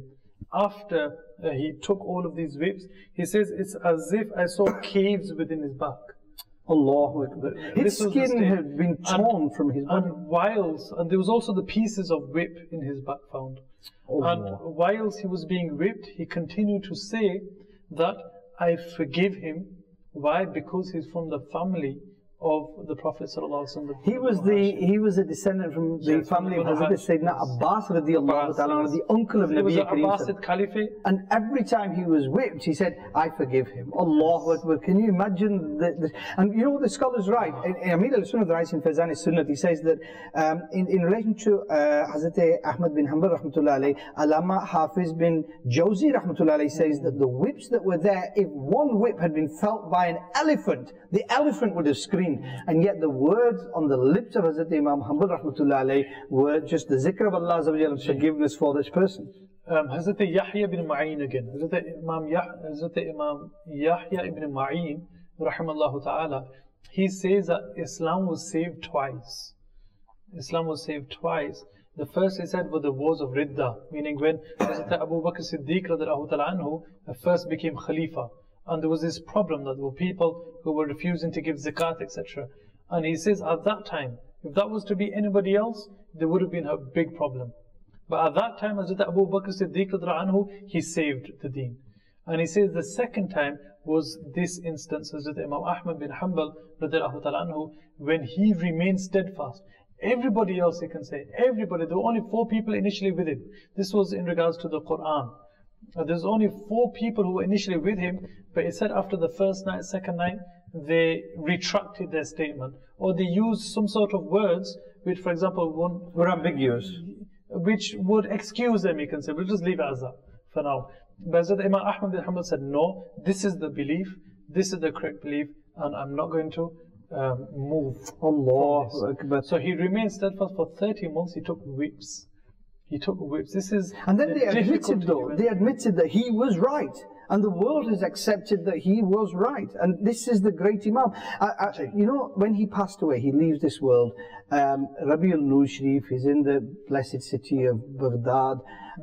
after uh, he took all of these whips, he says, it's as if I saw caves within his back. Allahu Akbar. His skin had been torn and, from his body. And whilst, and there was also the pieces of whip in his back found. Oh, and Allah. whilst he was being whipped, he continued to say that I forgive him. Why? Because he's from the family of the Prophet ﷺ. He was the he was a descendant from the Yes, family of from Hazrat Hashim. Sayyidina Abbas radiallahu ta'ala, the uncle of He was Nabi an Kareem. Abbasid Caliphate. And every time he was whipped, he said, I forgive him. Allahu Akbar. Can you imagine the, the and you know what the scholars write? In, in Amir al-Sunnah writes in Fazan al-Sunnah, he says that um, in, in relation to uh, Hazrat Ahmad bin Hanbal rahmatullah alayhi, Alama Hafiz bin Jawzi rahmatullah alayhi says that the whips that were there, if one whip had been felt by an elephant, the elephant would have screamed. And yet the words on the lips of Hazrat Imam Hanbal rahmatullah alayhi were just the zikr of Allah and forgiveness for this person. Um, Hazrat Yahya ibn Ma'in again. Hazrat Imam, Yah, Hazrat Imam Yahya ibn Ma'in, rahimallahu ta'ala, he says that Islam was saved twice. Islam was saved twice. The first, he said, were the wars of Ridda, meaning when Hazrat Abu Bakr Siddiq radiallahu ta'ala anhu first became Khalifa. And there was this problem that there were people who were refusing to give zakat, et cetera. And he says at that time, if that was to be anybody else, there would have been a big problem. But at that time, Hazrat Abu Bakr Siddiq radiallahu anhu, he saved the deen. And he says the second time was this instance, Hazrat Imam Ahmad bin Hanbal radiallahu ta'ala anhu, when he remained steadfast. Everybody else, you can say, everybody, there were only four people initially with him. This was in regards to the Quran. Uh, there's only four people who were initially with him, but he said after the first night, second night, they retracted their statement, or they used some sort of words which, for example, one Were ambiguous. which would excuse them, you can say. We'll just leave it as that for now. But Hazrat Imam Ahmad bin Hanbal said, no, this is the belief, this is the correct belief, and I'm not going to um, move. Allahu Akbar. So he remained steadfast for thirty months. He took whips. He took whips. This is And then the they admitted difficulty though, when- they admitted that he was right. And the world has accepted that he was right. And this is the great Imam. I, I, you know, when he passed away, he leaves this world. Um, Rabi al-Nur Sharif is in the blessed city of Baghdad.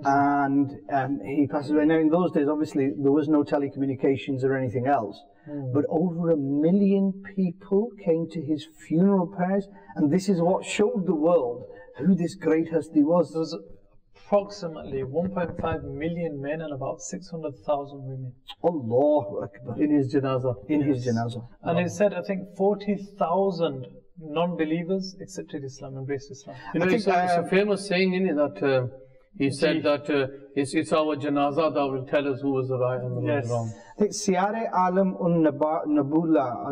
And um, he passes away. Now in those days, obviously, there was no telecommunications or anything else. Mm. But over a million people came to his funeral prayers. And this is what showed the world who this great Hasti was. There was approximately one point five million men and about six hundred thousand women Allahu Akbar. in his janazah. In his janazah. and it said I think forty thousand non-believers accepted Islam, embraced Islam. You know, I it's, think, a, it's a uh, famous saying in it that uh, he said Ji. that uh, it's, it's our janazah that will tell us who was right and who Yes. was wrong. I think Siyar Alam un Nabula,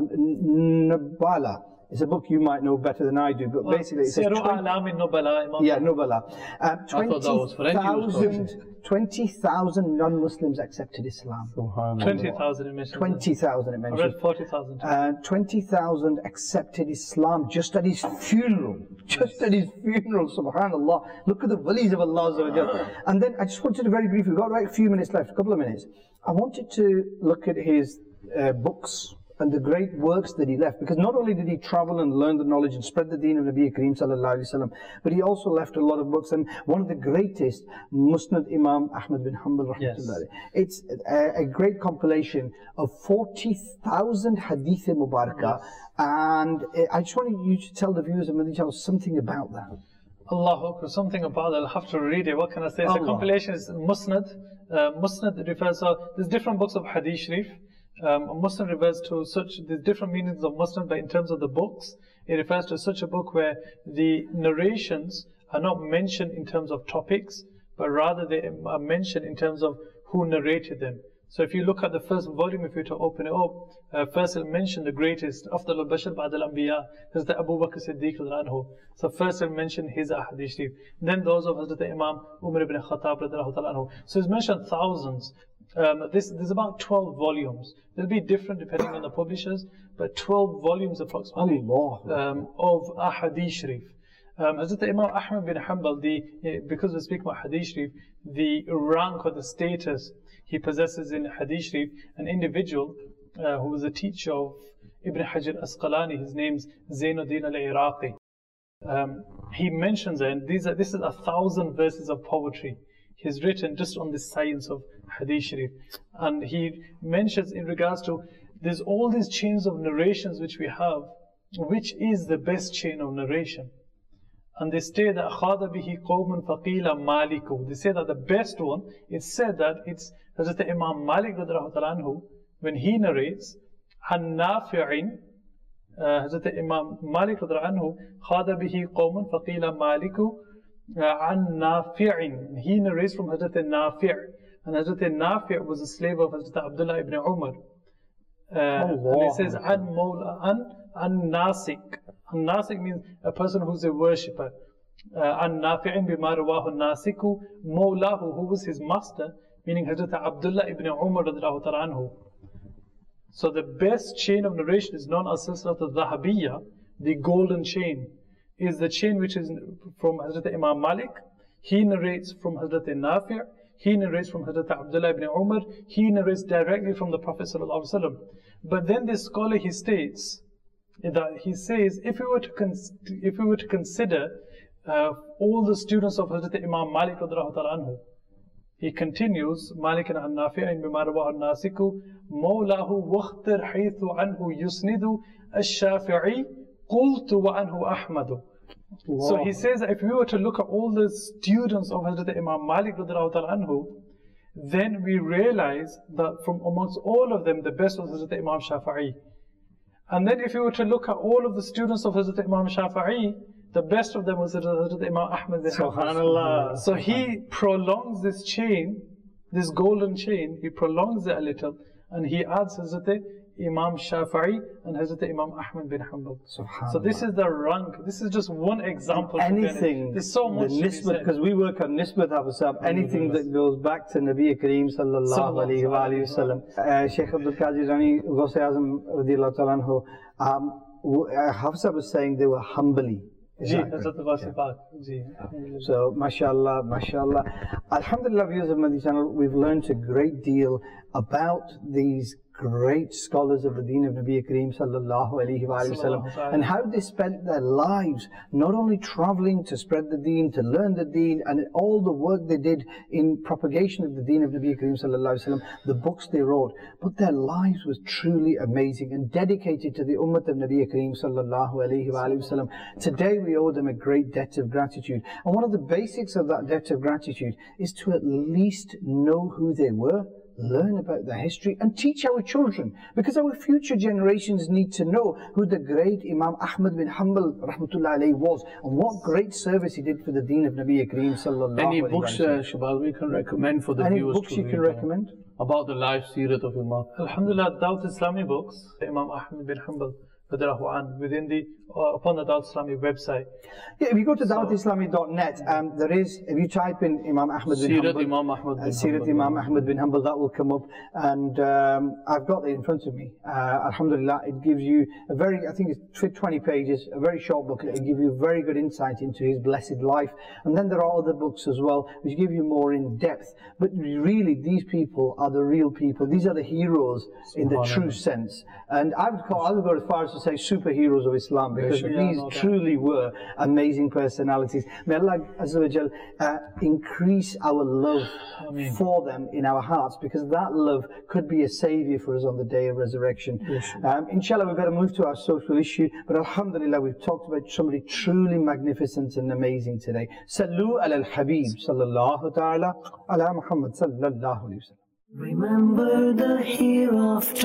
Nabala. It's a book you might know better than I do, but basically it says Siru twenty, A'lam an-Nubala, Imam. yeah, Nubala. Uh, thought that was French he was talking. twenty thousand non-Muslims accepted Islam. twenty thousand it mentioned. twenty thousand it I mentioned. read forty thousand. Uh, twenty thousand accepted Islam just at his funeral. Just at his funeral, subhanAllah. Look at the walis of Allah. Azza wa Jal. And then I just wanted to very briefly, we've got like a few minutes left, a couple of minutes. I wanted to look at his uh, books and the great works that he left, because not only did he travel and learn the knowledge and spread the deen of Nabi Kareem sallallahu alaihi wasallam, but he also left a lot of books, and one of the greatest, Musnad Imam Ahmad bin Hanbal rahmatullah alayhi. It's a, a great compilation of forty thousand hadith mubarakah, and I just wanted you to tell the viewers of Madinah Channel something about that. Allahu Akbar, something about it, I'll have to read it. What can I say? It's a Allah. compilation, is Musnad. Uh, Musnad refers to, there's different books of Hadith Sharif. Um, Musnad refers to such, there's different meanings of Musnad, but in terms of the books, it refers to such a book where the narrations are not mentioned in terms of topics, but rather they are mentioned in terms of who narrated them. So if you look at the first volume, if you were to open it up, uh, first it'll mention the greatest, Afdal al-Bashar Ba'd al-Anbiya, Hazrat Abu Bakr Siddiq anhu. So first it'll mention his ahadith sharif. Then those of Hazrat Imam Umar ibn Khattab anhu. So it's mentioned thousands. Um, this, there's about twelve volumes. They'll be different depending on the publishers, but twelve volumes approximately um, of ahadith sharif. Um, Hazrat Imam Ahmad bin Hanbal, the, because we speak about hadith sharif, the rank or the status he possesses in hadith sharif, an individual uh, who was a teacher of Ibn Hajar Asqalani, his name's Zainuddin al-Iraqi. Um, he mentions, and these are, this is a thousand verses of poetry he's written just on the science of hadith sharif. And he mentions in regards to, there's all these chains of narrations which we have, which is the best chain of narration. And they say that khada bihi qawmun faqila maliku. They say that the best one, it's said that it's Hazrat Imam Malik radhiyallahu ta'ala anhu, when he narrates, an nafi'in, uh, Hazrat Imam Malik radhiyallahu anhu, khada bihi qawmun faqila maliku, an nafi'in. He narrates from Hazrat Nafi'. And Hazrat Nafi' was a slave of Hazrat Abdullah ibn Umar. Uh, and it says, an mawla, an, an nasik. An nasik means a person who's a worshipper. An nafi'in bima rawahu nasiku mawlahu, who was his master, meaning Hazrat Abdullah ibn Umar radhiyallahu ta'ala anhu. So the best chain of narration is known as Silsilat al-Dhahabiyya, the golden chain, is the chain which is from Hazrat Imam Malik. He narrates from Hazrat Nafi', he narrates from Hazrat Abdullah ibn Umar, he narrates directly from the Prophet sallallahu alaihi wasallam. But then this scholar, he states that he says, if we were to cons if we were to consider uh, all the students of Hazrat Imam Malik radhiyallahu ta'ala anhu, he continues, Malik an Nafi'in bima rawahu an-nasiku mawlahu wakhtar haythu anhu yusnidu ash-Shafi'i qultu wa anhu Ahmadu. So he says that if we were to look at all the students of Hazrat Imam Malik radhiyallahu ta'ala anhu, then we realize that from amongst all of them, the best was Hazrat Imam Shafi'i. And then if you were to look at all of the students of Hazrat Imam Shafi'i, the best of them was Hazrat Imam Ahmad bin Hanbal. So he prolongs this chain, this golden chain, he prolongs it a little, and he adds Hazrat Imam Shafi'i and Hazrat Imam Ahmad bin Hanbal. So this is the rank, this is just one example. Anything, there's so much the nisbat, because we work on nisbat ourselves, anything that goes back to Nabi Kareem sallallahu alayhi wa alayhi wa sallam. Uh, Shaykh Abdul Qadir Rani, Ghaus Azam radiyallahu ta'ala anhu, um, Hafsa was saying they were humbly. So, mashallah, mashallah. Alhamdulillah, viewers of Madani channel, we've learned a great deal about these great scholars of the deen of Nabi Kareem sallallahu alayhi wa sallam, and how they spent their lives not only traveling to spread the deen, to learn the deen, and all the work they did in propagation of the deen of Nabi Kareem sallallahu alayhi wa sallam, the books they wrote, but their lives was truly amazing and dedicated to the ummah of Nabi Kareem sallallahu alayhi wa sallam. Today we owe them a great debt of gratitude, and one of the basics of that debt of gratitude is to at least know who they were, learn about their history, and teach our children, because our future generations need to know who the great Imam Ahmad bin Hanbal rahmatullah alayhi was, and what great service he did for the deen of Nabi Kareem sallallahu alayhi wa sallam. Any books, uh, Shahbaz, we can recommend for the Any viewers books to you read can recommend? About the life seerat of Imam? Alhamdulillah, Dawat Islami books, Imam Ahmad bin Hanbal within the uh, upon the Dawat Islami website. Yeah, if you go to dawat islami dot net, um, there is, if you type in Imam Ahmad bin Sirat Hanbal, Imam Ahmad bin uh, Sirat Hanbal. Imam Ahmad bin Hanbal, that will come up, and um, I've got it in front of me. Uh, Alhamdulillah, it gives you a very, I think it's twenty pages, a very short book. It gives you very good insight into his blessed life. And then there are other books as well, which give you more in depth. But really, these people are the real people. These are the heroes in the true sense. And I would call, I would go as far as to say superheroes of Islam, because Yeah, these no doubt. truly were amazing personalities. May Allah Azza wa Jal uh, increase our love Ameen. for them in our hearts, because that love could be a savior for us on the day of resurrection. Um, inshallah, we've got to move to our social issue, but alhamdulillah, we've talked about somebody truly magnificent and amazing today. Sallu ala al-Habib sallallahu ta'ala ala Muhammad sallallahu alayhi wa sallam. Remember the hereafter,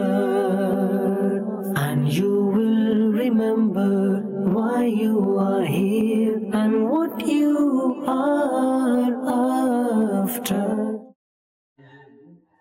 and you will remember why you are here and what you are after.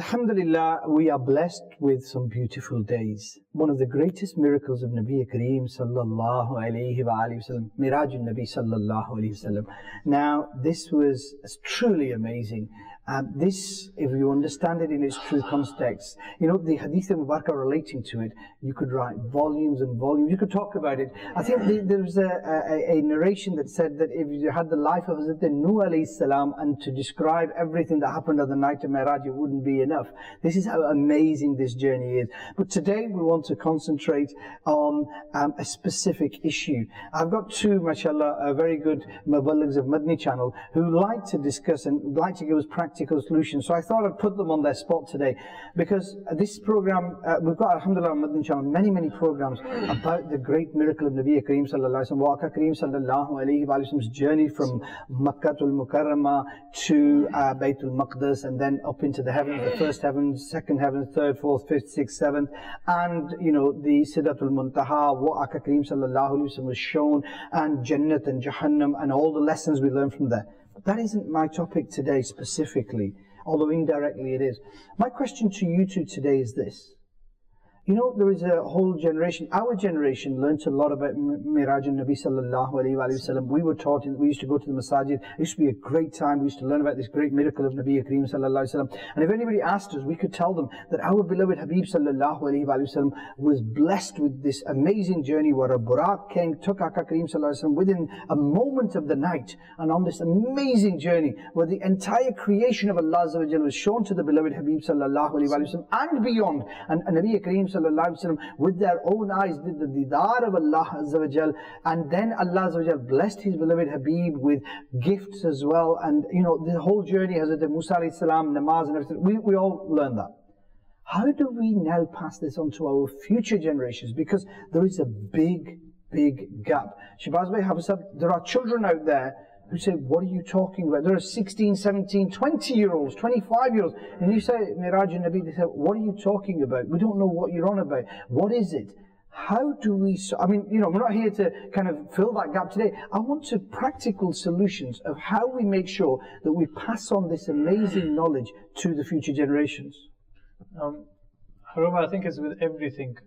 Alhamdulillah, we are blessed with some beautiful days. One of the greatest miracles of Nabi Kareem sallallahu alayhi wa alayhi wa sallam, Mirajun Nabi sallallahu alayhi wa sallam. Now, this was truly amazing. Um, this, if you understand it in its true context, you know, the Hadith of Mubarakah relating to it, you could write volumes and volumes, you could talk about it. I think the, there was a, a, a narration that said that if you had the life of Hazrat Nuh alayhi salam and to describe everything that happened on the night of Mi'raj, it wouldn't be enough. This is how amazing this journey is. But today we want to concentrate on um, a specific issue. I've got two, mashallah, uh, very good Muballighs of Madni channel who like to discuss and like to give us practical solutions. So I thought I'd put them on their spot today, because this program, uh, we've got, alhamdulillah, on Madni channel, many, many programs about the great miracle of Nabi Kareem sallallahu alayhi wa sallam, wa Kareem sallallahu alayhi wa sallam's journey from Makkatul Mukarramah to uh, Baytul Maqdis, and then up into the heavens, the first heaven, second heaven, third, fourth, fifth, sixth, seventh, and you know, the Sidratul Muntaha, what Aka Kareem sallallahu alayhi wa sallam was shown, and Jannat and Jahannam, and all the lessons we learn from there. But that isn't my topic today specifically, although indirectly it is. My question to you two today is this. You know, there is a whole generation, our generation learnt a lot about Miraj and Nabi sallallahu alayhi wa sallam. We were taught, in, we used to go to the masajid, it used to be a great time, we used to learn about this great miracle of Nabi Kareem sallallahu alayhi wa sallam. And if anybody asked us, we could tell them that our beloved Habib sallallahu alayhi wa sallam was blessed with this amazing journey where a Buraq came, took Aka Kareem sallallahu alayhi wa sallam within a moment of the night, and on this amazing journey where the entire creation of Allah Azza wa Jalla was shown to the beloved Habib sallallahu alayhi wa sallam and beyond. And, and Nabi Kareem with their own eyes did the didar of Allah Azza wa Jal, and then Allah Azza wa Jal blessed his beloved Habib with gifts as well, and you know, the whole journey, Hazrat Musa alayhi salam, namaz and everything, we, we all learned that. How do we now pass this on to our future generations? Because there is a big, big gap. Shahbaz Bhai Hafsab, there are children out there who say, what are you talking about? There are sixteen, seventeen, twenty year olds, twenty-five year olds, and you say Miraj and Nabi, they say, what are you talking about? We don't know what you're on about. What is it? How do we, I mean, you know, we're not here to kind of fill that gap today. I want to practical solutions of how we make sure that we pass on this amazing knowledge to the future generations. Um, however, I think it's with everything.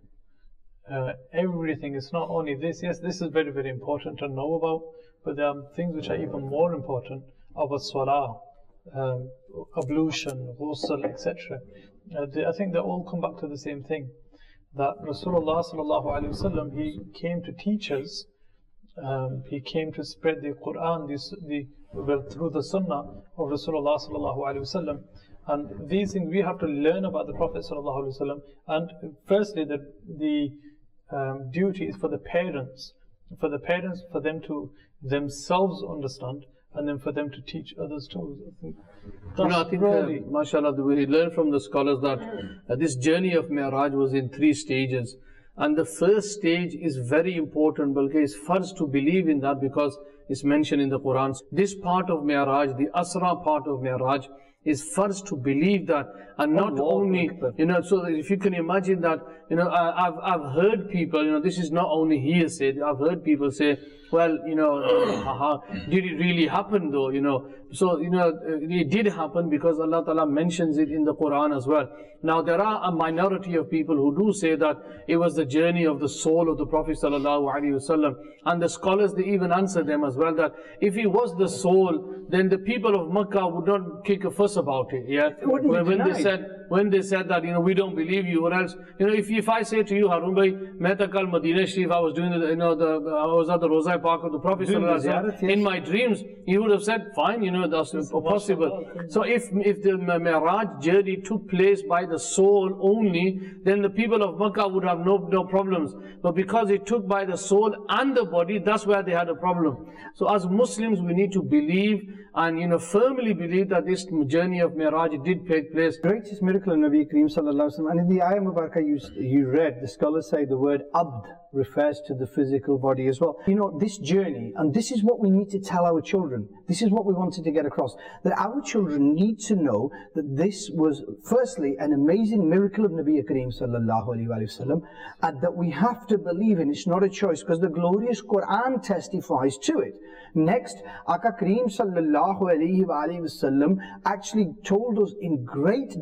Uh, everything is not only this. Yes, this is very, very important to know about, but there are things which are even more important, about salah, um, ablution, ghusl, et cetera. Uh, I think they all come back to the same thing, that Rasulullah sallallahu alaihi wasallam, he came to teach us, um, he came to spread the Quran, the, the, well, through the Sunnah of Rasulullah sallallahu alaihi wasallam. And these things we have to learn about the Prophet sallallahu alaihi wasallam. And firstly, the the um, duty is for the parents, for the parents, for them to themselves understand, and then for them to teach others too. I think that's you know, I think, really, uh, mashallah, we learn from the scholars that uh, this journey of Mi'raj was in three stages. And the first stage is very important, Balki it's first to believe in that, because it's mentioned in the Quran. This part of Mi'raj, the Asra part of Mi'raj, is first to believe that, and not only, you know, so that if you can imagine that, you know, I, I've, I've heard people, you know, this is not only hearsay, I've heard people say, well, you know, uh, did it really happen though, you know? So, you know, it did happen because Allah Ta'ala mentions it in the Quran as well. Now, there are a minority of people who do say that it was the journey of the soul of the Prophet Sallallahu Alaihi Wasallam. And the scholars, they even answer them as well, that if it was the soul, then the people of Makkah would not kick a fuss about it. Yeah, it when, when they said, when they said that, you know, we don't believe you, or else, you know, if if I say to you, Harun bhai, main ta kal Madinah Sharif, I was doing the, you know, the I was at the Roza Park of the Prophet Sallallahu Alaihi Wasallam, in my dreams, he would have said, fine, you know, that's possible. So if if the Mi'raj journey took place by the soul only, then the people of Makkah would have no no problems. But because it took by the soul and the body, that's where they had a problem. So as Muslims, we need to believe and, you know, firmly believe that this journey of Mi'raj did take place. Greatest miracle of Nabi Kareem sallallahu alaihi wasallam. And in the Ayah Mubarakah you, you read, the scholars say the word abd refers to the physical body as well. You know, this journey, and this is what we need to tell our children. This is what we wanted to get across. That our children need to know that this was, firstly, an amazing miracle of Nabi Kareem sallallahu alaihi wasallam, and that we have to believe in. It's not a choice, because the glorious Quran testifies to it. Next, Aka Kareem sallallahu alaihi wasallam actually told us in great detail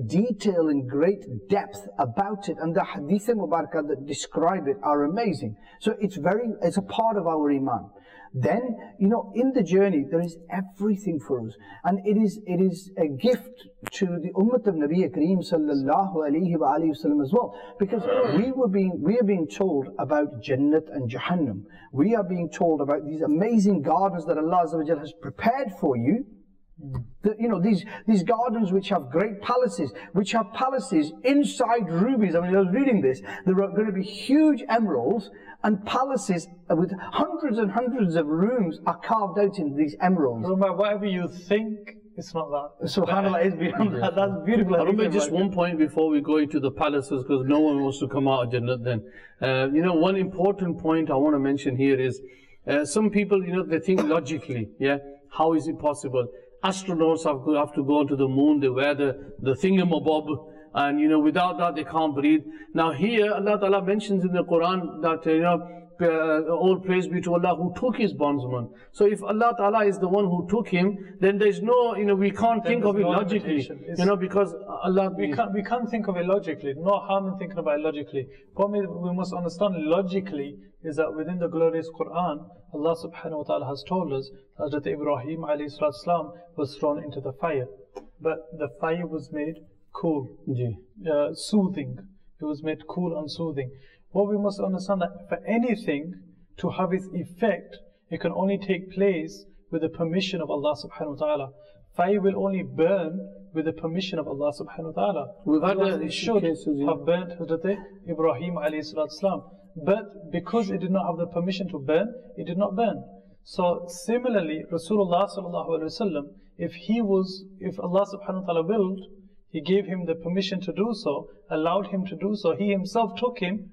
detail and great depth about it, and the hadith mubarakah that describe it are amazing. So it's very, it's a part of our iman. Then, you know, in the journey there is everything for us, and it is it is a gift to the ummah of Nabi Kareem sallallahu alaihi wa alihi wasallam as well, because we were being we are being told about Jannat and Jahannam. We are being told about these amazing gardens that Allah Azza wa Jalla has prepared for you. The, you know, these these gardens which have great palaces, which have palaces inside rubies. I mean, I was reading this. There are going to be huge emeralds and palaces with hundreds and hundreds of rooms are carved out in these emeralds. Remember, whatever you think, it's not that. SubhanAllah, is beyond that. That's beautiful. I remember just one point before we go into the palaces, because no one wants to come out of Jannat then. Uh, you know, one important point I want to mention here is, uh, some people, you know, they think logically, yeah, how is it possible? Astronauts have, have to go to the moon, they wear the, the thingamabob, and you know, without that they can't breathe. Now here, Allah Ta'ala mentions in the Quran that, you know, uh, all praise be to Allah who took his bondsman. So if Allah Ta'ala is the one who took him, then there's no, you know, we can't Then think of it no logically, limitation. you know, because Allah... We can't, we can't think of it logically. No harm in thinking about it logically. What we, we must understand logically is that within the glorious Quran, Allah subhanahu wa ta'ala has told us that Hazrat Ibrahim alayhi salatu salam was thrown into the fire. But the fire was made cool, uh, soothing. It was made cool and soothing. What we must understand that for anything to have its effect, it can only take place with the permission of Allah subhanahu wa ta'ala. Fire will only burn with the permission of Allah subhanahu wa ta'ala. We've had Allah, uh, it should cases, yeah. have burnt Hazrat Ibrahim alayhi salatu salam. But because it did not have the permission to burn, it did not burn. So similarly, Rasulullah sallallahu alaihi wasallam, if he was, if Allah subhanahu wa ta'ala willed, He gave him the permission to do so, allowed him to do so. He himself took him.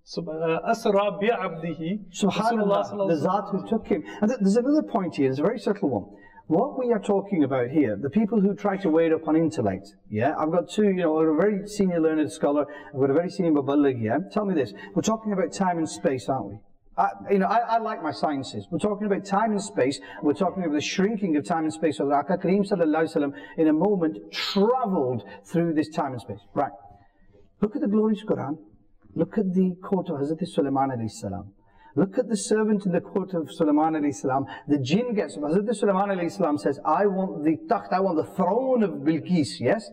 Asra bi'abdihi. Subhanallah, the Zat who took him. And there's another point here, it's a very subtle one. What we are talking about here, the people who try to weigh it up on intellect, yeah, I've got two, you know, a very senior learned scholar, I've got a very senior muballigh here. Tell me this, we're talking about time and space, aren't we? I, you know, I, I like my sciences. We're talking about time and space. We're talking about the shrinking of time and space. So the Aka Kareem sallallahu alaihi wasallam, in a moment, travelled through this time and space. Right. Look at the glorious Quran. Look at the court of Hazrat Sulaiman alayhi salam. Look at the servant in the court of Sulaiman alayhi salam. The jinn gets up. Hazrat Sulaiman alayhi salam says, I want the takht, I want the throne of Bilqis, yes?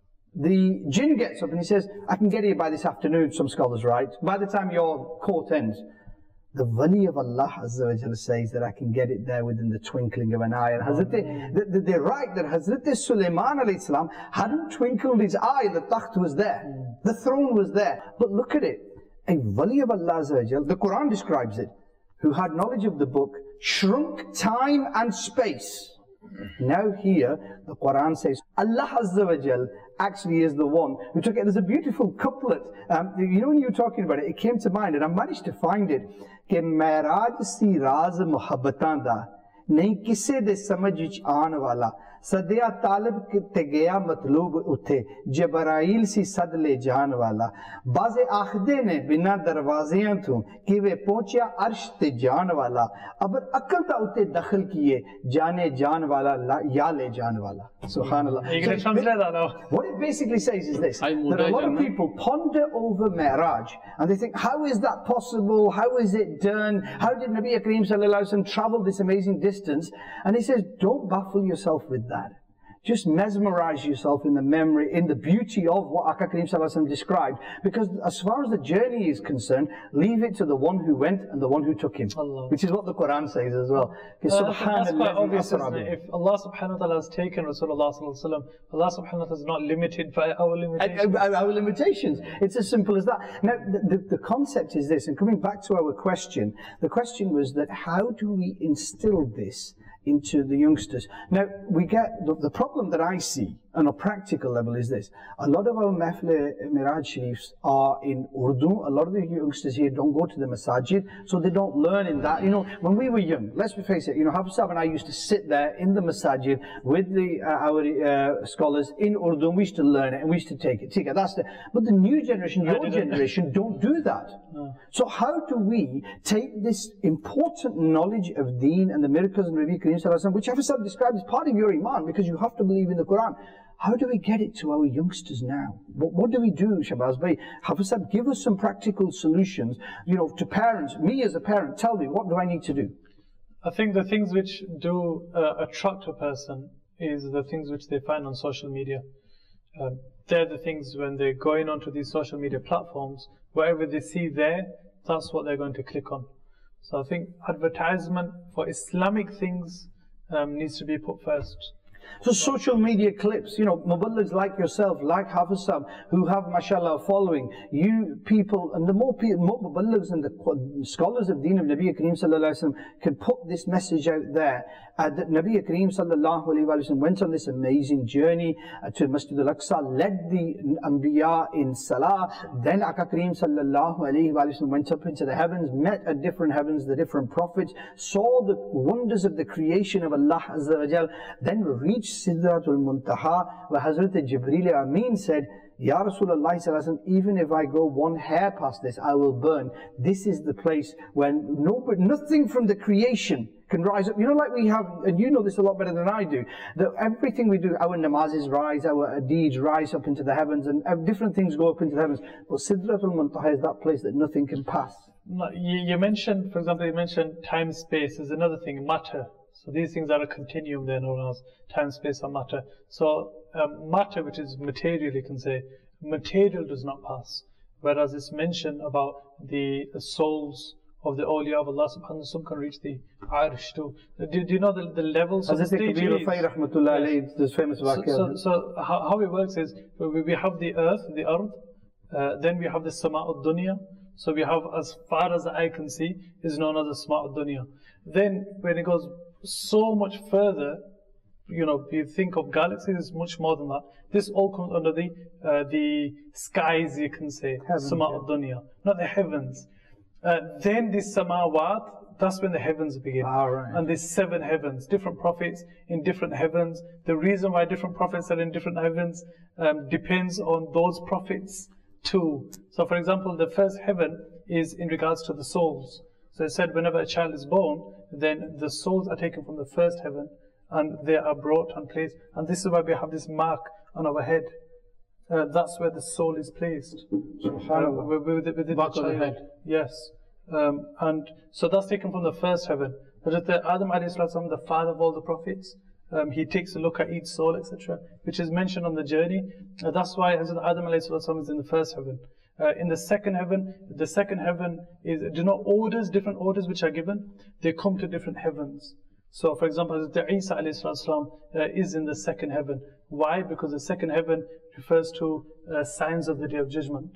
The jinn gets up and he says, I can get here by this afternoon, some scholars write. By the time your court ends. The wali of Allah Azza wa Jalla says that I can get it there within the twinkling of an eye. And Hazrat, they, they write that Hazrat Sulaiman alayhi salam hadn't twinkled his eye, the takht was there. The throne was there. But look at it. A wali of Allah Azza wa Jalla, the Quran describes it, who had knowledge of the book, shrunk time and space. Now here, the Quran says, Allah Azza wa Jal actually is the one who took it. There's a beautiful couplet. Um, you know, when you were talking about it, it came to mind, and I managed to find it. Ke Mehraj si raz muhabbatan da, nahi kisse de samajh vich aan wala. Sadya talib te gaya matlub utte, Jibrail si sad le jaan wala. Baze akhde ne bina darwazeyan thu, ki ve pahunchya arsh te jaan wala. Abar akal ta utte dakhil kiye, jaane jaan wala ya le jaan wala. Subhanallah. Are you going to translate that now? What it basically says is this, that a lot of people ponder over Mi'raj and they think, how is that possible? How is it done? How did Nabi Kareem sallallahu alaihi wasallam travel this amazing distance? And he says, don't baffle yourself with that. Just mesmerize yourself in the memory, in the beauty of what Aka Kareem sallallahu alaihi wasallam described. Because as far as the journey is concerned, leave it to the one who went and the one who took him. Allah. Which is what the Quran says as well. Uh, that's quite obvious, isn't it? If Allah subhanahu wa ta'ala has taken Rasulullah sallallahu alaihi wasallam, Allah subhanahu wa ta'ala is not limited by our limitations. Our, our limitations. It's as simple as that. Now, the, the, the concept is this, and coming back to our question, the question was that how do we instill this into the youngsters? Now, we get, the, the problem that I see on a practical level is this. A lot of our Mahfil Miraj Sharifs are in Urdu. A lot of the youngsters here don't go to the masajid, so they don't learn in that. You know, when we were young, let's face it, you know, Hafsab and I used to sit there in the masajid with the, uh, our uh, scholars in Urdu, and we used to learn it, and we used to take it. Take it. That's the, but the new generation, your generation, don't do that. No. So how do we take this important knowledge of Deen and the miracles of Nabi Kareem sallallahu alaihi wasallam, which Hafsab described as part of your Iman, because you have to believe in the Quran. How do we get it to our youngsters now? What, what do we do, Shahbaz Bhai? Hafiz Sahib, give us some practical solutions. You know, to parents, me as a parent, tell me, what do I need to do? I think the things which do uh, attract a person is the things which they find on social media. Um, they're the things when they're going onto these social media platforms, whatever they see there, that's what they're going to click on. So I think advertisement for Islamic things um, needs to be put first. So social media clips, you know, muballighs like yourself, like Hafiz Sahib, who have, mashallah, a following, you people, and the more people, more muballighs and the scholars of Deen of Nabi Kareem Sallallahu Alaihi Wasallam can put this message out there, uh, that Nabi Kareem Sallallahu Alaihi Wasallam went on this amazing journey uh, to Masjid al-Aqsa, led the Anbiya in Salah, then Aka Kareem Sallallahu Alaihi Wasallam went up into the heavens, met at different heavens the different prophets, saw the wonders of the creation of Allah Azza wa Jal, then reached Sidratul Muntaha, where Hazrat Jibreel Ameen said, Ya Rasulullah, even if I go one hair past this, I will burn. This is the place when nobody, nothing from the creation can rise up. You know, like we have, and you know this a lot better than I do, that everything we do, our namazes rise, our deeds rise up into the heavens, and different things go up into the heavens. But Sidratul Muntaha is that place that nothing can pass. No, you, you mentioned, for example, you mentioned time, space is another thing, matter. So these things are a continuum, they're known as time, space and matter. So um, matter, which is material, you can say, material does not pass. Whereas it's mentioned about the souls of the awliya of Allah subhanahu wa ta'ala can reach the Arsh too. Do, do you know the, the levels of the stage? Yes. This famous so, so, so how, how it works is, we, we have the earth, the earth, uh, then we have the Sama al-Dunya. So we have, as far as the eye can see, is known as the Sama al-Dunya. Then when it goes so much further, you know, if you think of galaxies, it's much more than that. This all comes under the uh, the skies, you can say, Sama al-Dunya, not the heavens. Uh, then the Samawat, that's when the heavens begin. Ah, right. And there's seven heavens, different prophets in different heavens. The reason why different prophets are in different heavens um, depends on those prophets too. So for example, the first heaven is in regards to the souls. So it said whenever a child is born, then the souls are taken from the first heaven and they are brought and placed. And this is why we have this mark on our head. Uh, that's where the soul is placed. Uh, within the child. Yes. Um, and so that's taken from the first heaven. Hazrat Adam alayhi salam, the father of all the prophets, um, he takes a look at each soul, et cetera, which is mentioned on the journey. Uh, that's why Hazrat Adam alayhi salam is in the first heaven. Uh, in the second heaven, the second heaven is, do you know, orders, different orders which are given, they come to different heavens. So for example, Hazrat Isa alayhi salam uh, is in the second heaven. Why? Because the second heaven refers to uh, signs of the Day of Judgment.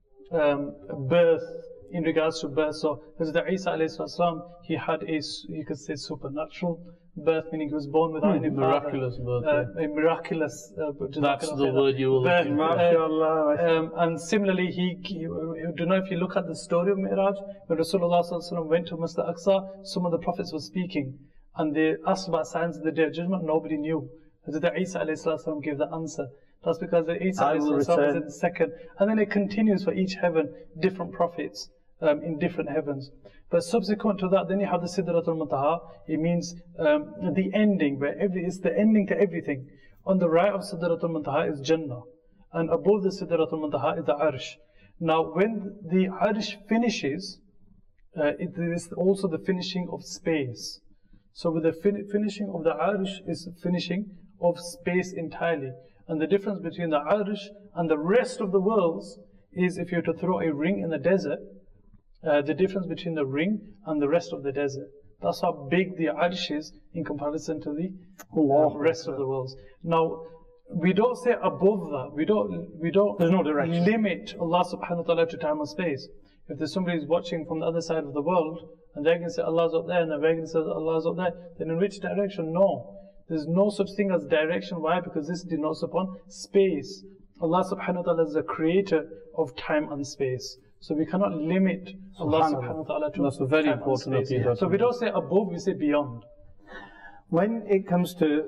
Um, birth, in regards to birth. So Hazrat Isa alayhi salam, he had a, you could say, supernatural birth, meaning he was born without hmm, any miraculous father. birth. Uh, a miraculous uh, That's the word you will birth. look Uh, um, and similarly, he, he, you know, if you look at the story of Mi'raj, when Rasulullah sallallahu alaihi wasallam went to Masjid al-Aqsa, some of the prophets were speaking, and they asked about signs of the Day of Judgment. Nobody knew. Hazrat Isa alayhi salam gave the answer. That's because Isa alayhi salam is in the second, and then it continues for each heaven, different prophets um, in different heavens. But subsequent to that, then you have the Sidratul Muntaha. It means um, the ending, where every, it's the ending to everything. On the right of Sidratul Muntaha is Jannah, and above the Sidratul Muntaha is the Arsh. Now, when the Arsh finishes, uh, it is also the finishing of space. So, with the fin finishing of the Arsh is finishing of space entirely. And the difference between the Arsh and the rest of the worlds is if you were to throw a ring in the desert, Uh, the difference between the ring and the rest of the desert. That's how big the Arsh is in comparison to the uh, rest of the worlds. Now, we don't say above that. We don't. We don't. There's no direction. Limit Allah Subhanahu wa Taala to time and space. If there's somebody who's watching from the other side of the world and they're going to say Allah's up there and they're going to say Allah's up there, then in which direction? No. There's no such thing as direction. Why? Because this denotes upon space. Allah Subhanahu wa Taala is the creator of time and space. So we cannot limit Allah subhanahu wa ta'ala to That's a very important space. So we don't say above, we say beyond. When it comes to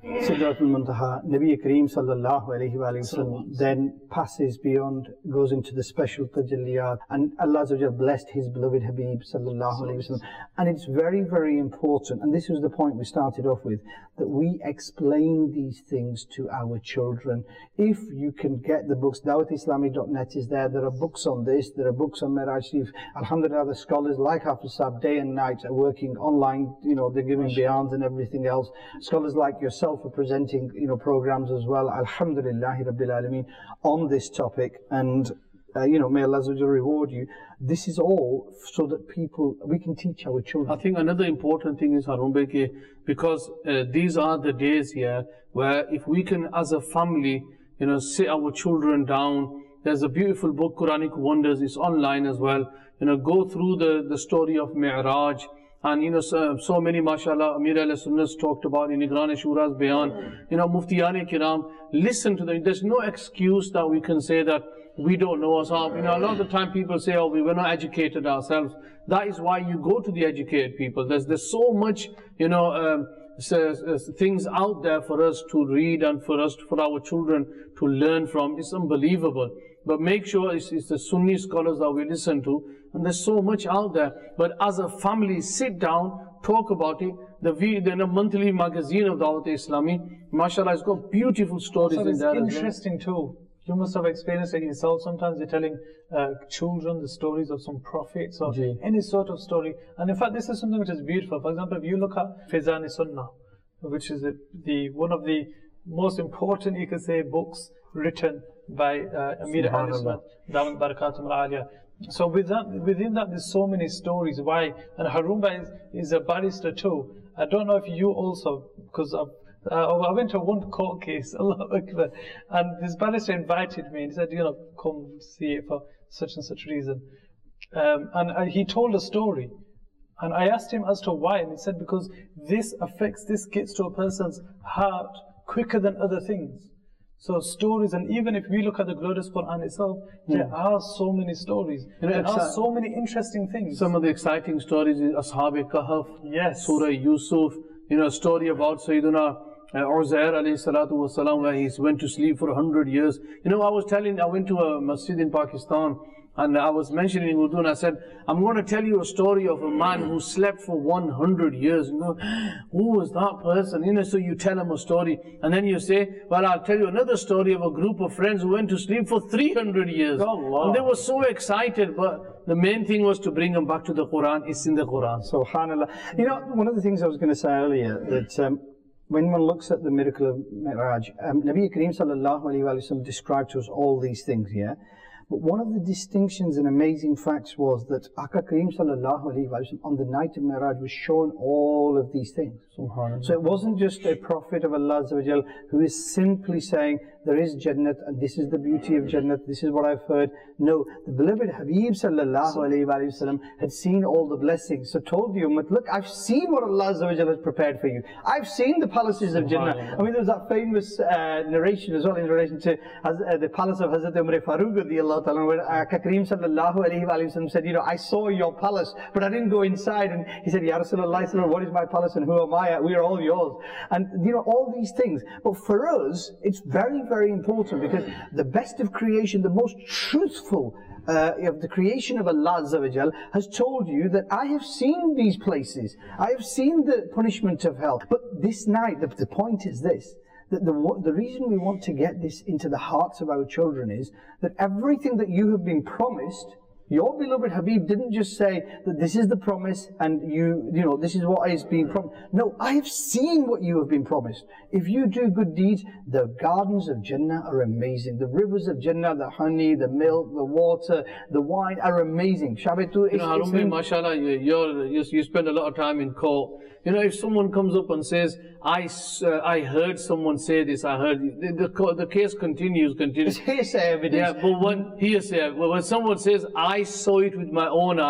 Sidratul Muntaha, Nabi Kareem sallallahu alayhi wa sallam then passes beyond, goes into the special tajalliyat, and Allah Azza wa Jalla blessed His beloved Habib sallallahu alayhi wa sallam. And it's very, very important, and this was the point we started off with, that we explain these things to our children. If you can get the books, dawat islami dot net is there, there are books on this, there are books on Miraj Sharif. Alhamdulillah, the scholars like Hafiz Saab day and night are working online, you know, they're giving bayans and everything else. Scholars like yourself for presenting, you know, programs as well. Alhamdulillahi Rabbil Alameen on this topic, and uh, you know, may Allah reward you. This is all so that people, we can teach our children. I think another important thing is, Harun Bhai, because uh, these are the days here where if we can, as a family, you know, sit our children down. There's a beautiful book, Quranic Wonders. It's online as well. You know, go through the the story of Mi'raj. And you know, so, so many, mashallah, Amir al-Sunnahs talked about in Nigran Shura's Bayan. You know, Muftiyane Kiram, listen to them. There's no excuse that we can say that we don't know ourselves. You know, a lot of the time people say, oh, we were not educated ourselves. That is why you go to the educated people. There's, there's so much, you know, um, so, uh, things out there for us to read and for us, for our children to learn from. It's unbelievable. But make sure it's, it's the Sunni scholars that we listen to. And there's so much out there. But as a family, sit down, talk about it. The, the monthly magazine of Dawat Islami, mashallah, it's got beautiful stories so in there. It's interesting too. You must have experienced it yourself. Sometimes you're telling uh, children the stories of some prophets or Jee. any sort of story. And in fact, this is something which is beautiful. For example, if you look at Fizan-e-Sunnah, which is the, the one of the most important, you could say, books written by uh, Amir al-Ismat, Dawat Barakatum al-Aliyah. So with that, within that, there's so many stories. Why? And Harun Bhai is, is a barrister too. I don't know if you also, because I've, uh, I went to one court case, Allah Akbar, and this barrister invited me and he said, you know, come see it for such and such reason. Um, and I, he told a story. And I asked him as to why, and he said, because this affects, this gets to a person's heart quicker than other things. So stories, and even if we look at the glorious Quran itself, yeah. there are so many stories. You know, there are so many interesting things. Some of the exciting stories is Ashab-e-Kahf, yes. Surah Yusuf, you know, a story about Sayyidina uh, Uzair alayhi salatu wasalam, where he went to sleep for a hundred years. You know, I was telling, I went to a masjid in Pakistan, and I was mentioning in Urdu, and I said, I'm going to tell you a story of a man who slept for one hundred years. You know, who was that person? You know, so you tell him a story, and then you say, well, I'll tell you another story of a group of friends who went to sleep for three hundred years. Allah. And they were so excited, but the main thing was to bring them back to the Quran. It's in the Quran. Subhanallah. You know, one of the things I was going to say earlier, that um, when one looks at the miracle of Mi'raj, um, Nabi Kareem sallallahu alayhi wa sallam described to us all these things, yeah? But one of the distinctions and amazing facts was that Aka Kareem sallallahu alayhi wa sallam on the night of Mi'raj was shown all of these things. So it wasn't just a prophet of Allah Azza wa Jal who is simply saying, there is Jannat and this is the beauty of Jannat, this is what I've heard. No, the beloved Habib sallallahu alayhi wa sallam had seen all the blessings. So told the Ummah, look, I've seen what Allah Azza wa Jal has prepared for you. I've seen the palaces of Jannah. I mean, there's that famous uh, narration as well in relation to uh, the palace of Hazrat Umar Farooq radiallahu ta'ala, where uh, Kareem sallallahu alayhi wa sallam said, you know, I saw your palace, but I didn't go inside. And he said, Ya Rasulullah, what is my palace and who am I? We are all yours. And you know, all these things. But for us, it's very, very important, because the best of creation, the most truthful uh, of the creation of Allah Azza wa Jal has told you that I have seen these places. I have seen the punishment of hell. But this night, the, the point is this. That the, the reason we want to get this into the hearts of our children is that everything that you have been promised, your beloved Habib didn't just say that this is the promise and you, you know, this is what is being promised. No, I have seen what you have been promised. If you do good deeds, the gardens of Jannah are amazing. The rivers of Jannah, the honey, the milk, the water, the wine are amazing. Shabitu, you know, Harun Bhai, mashallah, you're, you you spend a lot of time in court. You know, if someone comes up and says, I, uh, I heard someone say this, I heard, the, the, the case continues, continues. It's hearsay evidence. Yeah, but when, hearsay, but when someone says, I saw it with my own eyes,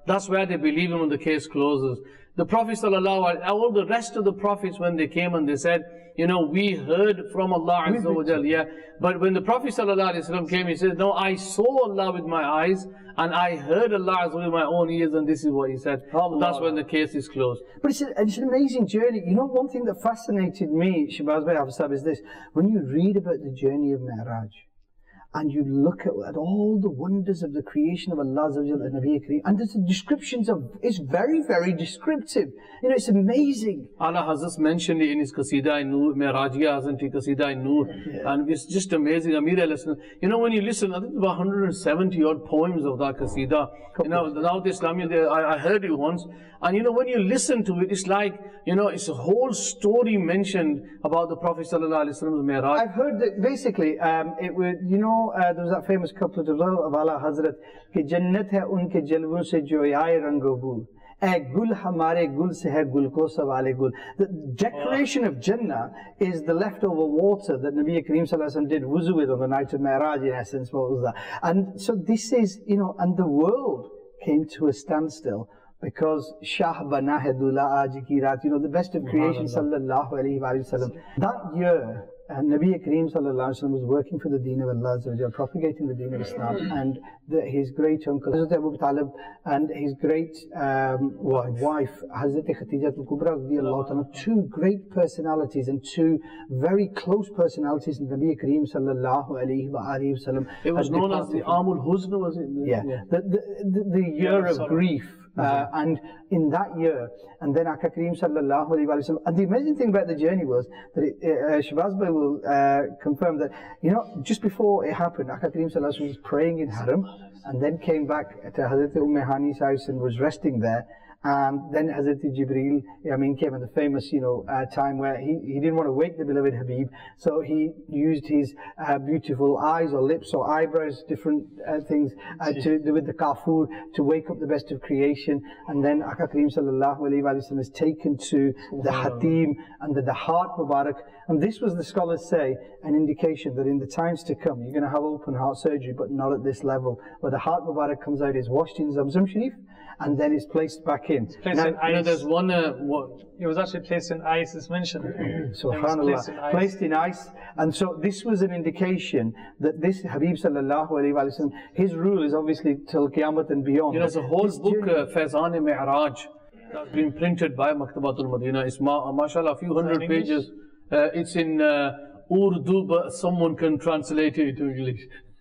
That's where they believe him when the case closes. The Prophet ﷺ, all the rest of the prophets, when they came and they said, you know, we heard from Allah Azza wa Jal, yeah. But when the Prophet ﷺ came, he said, no, I saw Allah with my eyes and I heard Allah Azza wa Jal with my own ears, and this is what he said. That's when the case is closed. But it's, a, it's an amazing journey. You know, one thing that fascinated me, Shahbaz Bhai Afsab, is this. When you read about the journey of Mi'raj, and you look at, at all the wonders of the creation of Allah and Nabi Kareem, and the descriptions of, it's very, very descriptive. You know, it's amazing. Allah Hazrat mentioned it in his Qasida Noor, Mi'rajiyah hasn't he, Qasida Noor, yeah. And it's just amazing. Amir al-Islam, you know, when you listen, I think about one hundred seventy odd poems of that Qasida. You know, now the Islami, I, I heard it once, and you know, when you listen to it, it's like, you know, it's a whole story mentioned about the Prophet Sallallahu Alaihi Wasallam's Mi'raj. I've heard that basically, um, it would, you know, Uh, there was that famous couplet of Allah Hazrat, कि जन्नत है उनके जलवों से जो आए रंगो बू, ऐ गुल हमारे गुल से है गुल को सवाले गुल. The decoration of Jannah is the leftover water that Nabi Kareem Sallallahu Alaihi Wasallam did wuzu with on the night of Mi'raj, in essence. What was that? And so this is, you know, and the world came to a standstill because Shah Banahedullah Aji ki Raat, you know, the best of creation, Sallallahu Alaihi Wasallam. That year, And Nabi Kareem Sallallahu Alaihi Wasallam was working for the Deen of Allah, propagating the Deen of Islam, and the, his great uncle Hazrat Abu Talib and his great um, wife Hazrat Khadija al-Kubra, two great personalities and two very close personalities in Nabi Kareem Sallallahu Alaihi Wasallam. It was known as the Amul Huzn, was it? Yeah, yeah. The, the, the, the year yeah, of grief. Uh, and in that year, and then Aka Kareem Sallallahu Alaihi Wasallam. And the amazing thing about the journey was that it, uh, Shahbaz Bhai will uh, confirm that, you know, just before it happened, Aka Kareem Sallallahu Alaihi Wasallam was praying in Haram, and then came back to Hazrat Umm Hani's house and was resting there. And then Hazrat Jibreel, I mean, came at the famous, you know, uh, time where he, he didn't want to wake the beloved Habib, so he used his uh, beautiful eyes or lips or eyebrows, different uh, things, uh, to do with the kafur, to wake up the best of creation. And then Aka Kareem Sallallahu Alaihi Wasallam is taken to the Hatim and the, the heart Mubarak. And this was, the scholars say, an indication that in the times to come, you're going to have open heart surgery, but not at this level, where the heart Mubarak comes out, is washed in Zamzam Sharif, and then is placed back in. Placed now, in ice. You know, there's one, uh, one. It was actually placed in ice, it's mentioned. Subhanallah. Placed in, placed in ice. And so this was an indication that this Habib Sallallahu Alaihi Wasallam, his rule is obviously till Qiyamah and beyond. You know, there's a whole book, uh, Faizan-e-Mi'raj, that's been printed by Maktabatul Madinah. It's ma mashallah, a few hundred pages. Uh, it's in uh, Urdu, but someone can translate it into English.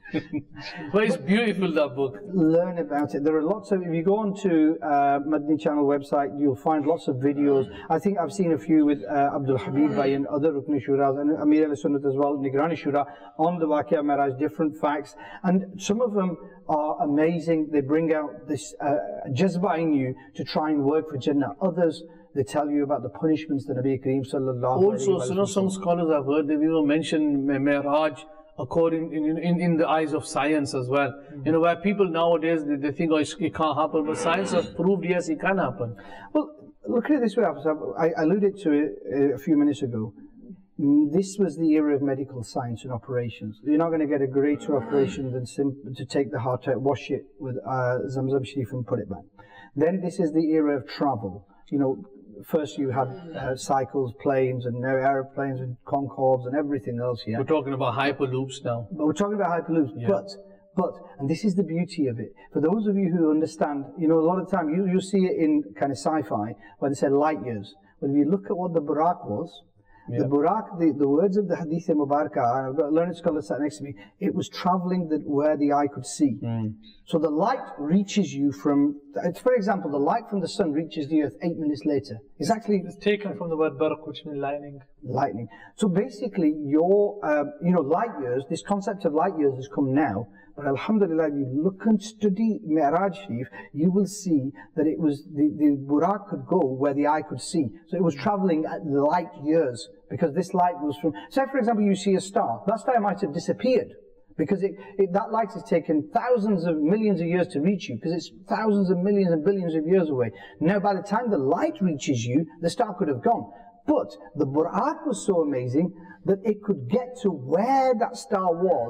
But it's beautiful, that book. Learn about it. There are lots of, if you go onto uh, Madni Channel website, you'll find lots of videos. I think I've seen a few with uh, Abdul Habib Bhai and other Rukni Shuras and Amir al-Sunnat as well, Nigrani Shura, on the Waqia Mi'raj, different facts. And some of them are amazing. They bring out this uh, jazba in you to try and work for Jannah. Others, they tell you about the punishments that Nabi Kareem Sallallahu Alaihi Wasallam. Also, you know, some scholars I've heard, they've even mentioned Mi'raj according in, in, in the eyes of science as well. Mm-hmm. You know, where people nowadays, they, they think, oh, it can't happen, but science has proved, yes, it can happen. Well, look at it this way, I alluded to it a few minutes ago. This was the era of medical science and operations. You're not going to get a greater operation than sim to take the heart out, wash it with uh, Zamzam Sharif and put it back. Then this is the era of travel. You know, first you had uh, cycles, planes, and now aeroplanes and Concords and everything else. Yeah, we're talking about hyperloops now. But we're talking about hyperloops. Yeah. But, but, and this is the beauty of it. For those of you who understand, you know, a lot of the time you you see it in kind of sci-fi where they say light years. But if you look at what the Buraq was, yeah. the Buraq, the, the words of the Hadith Mubarakah, and I've got a learned scholar sat next to me, it was traveling the, where the eye could see. Mm. So the light reaches you from, for example, the light from the sun reaches the earth eight minutes later. It's actually it's taken from the word barq, which means lightning. Lightning. So basically, your, uh, you know, light years, this concept of light years has come now, but alhamdulillah, if you look and study Mi'raj Sharif, you will see that it was, the, the Buraq could go where the eye could see. So it was traveling at light years, because this light was from, say for example, you see a star, that star might have disappeared. Because it, it, that light has taken thousands of millions of years to reach you, because it's thousands of millions and billions of years away. Now, by the time the light reaches you, the star could have gone. But the Buraq was so amazing that it could get to where that star was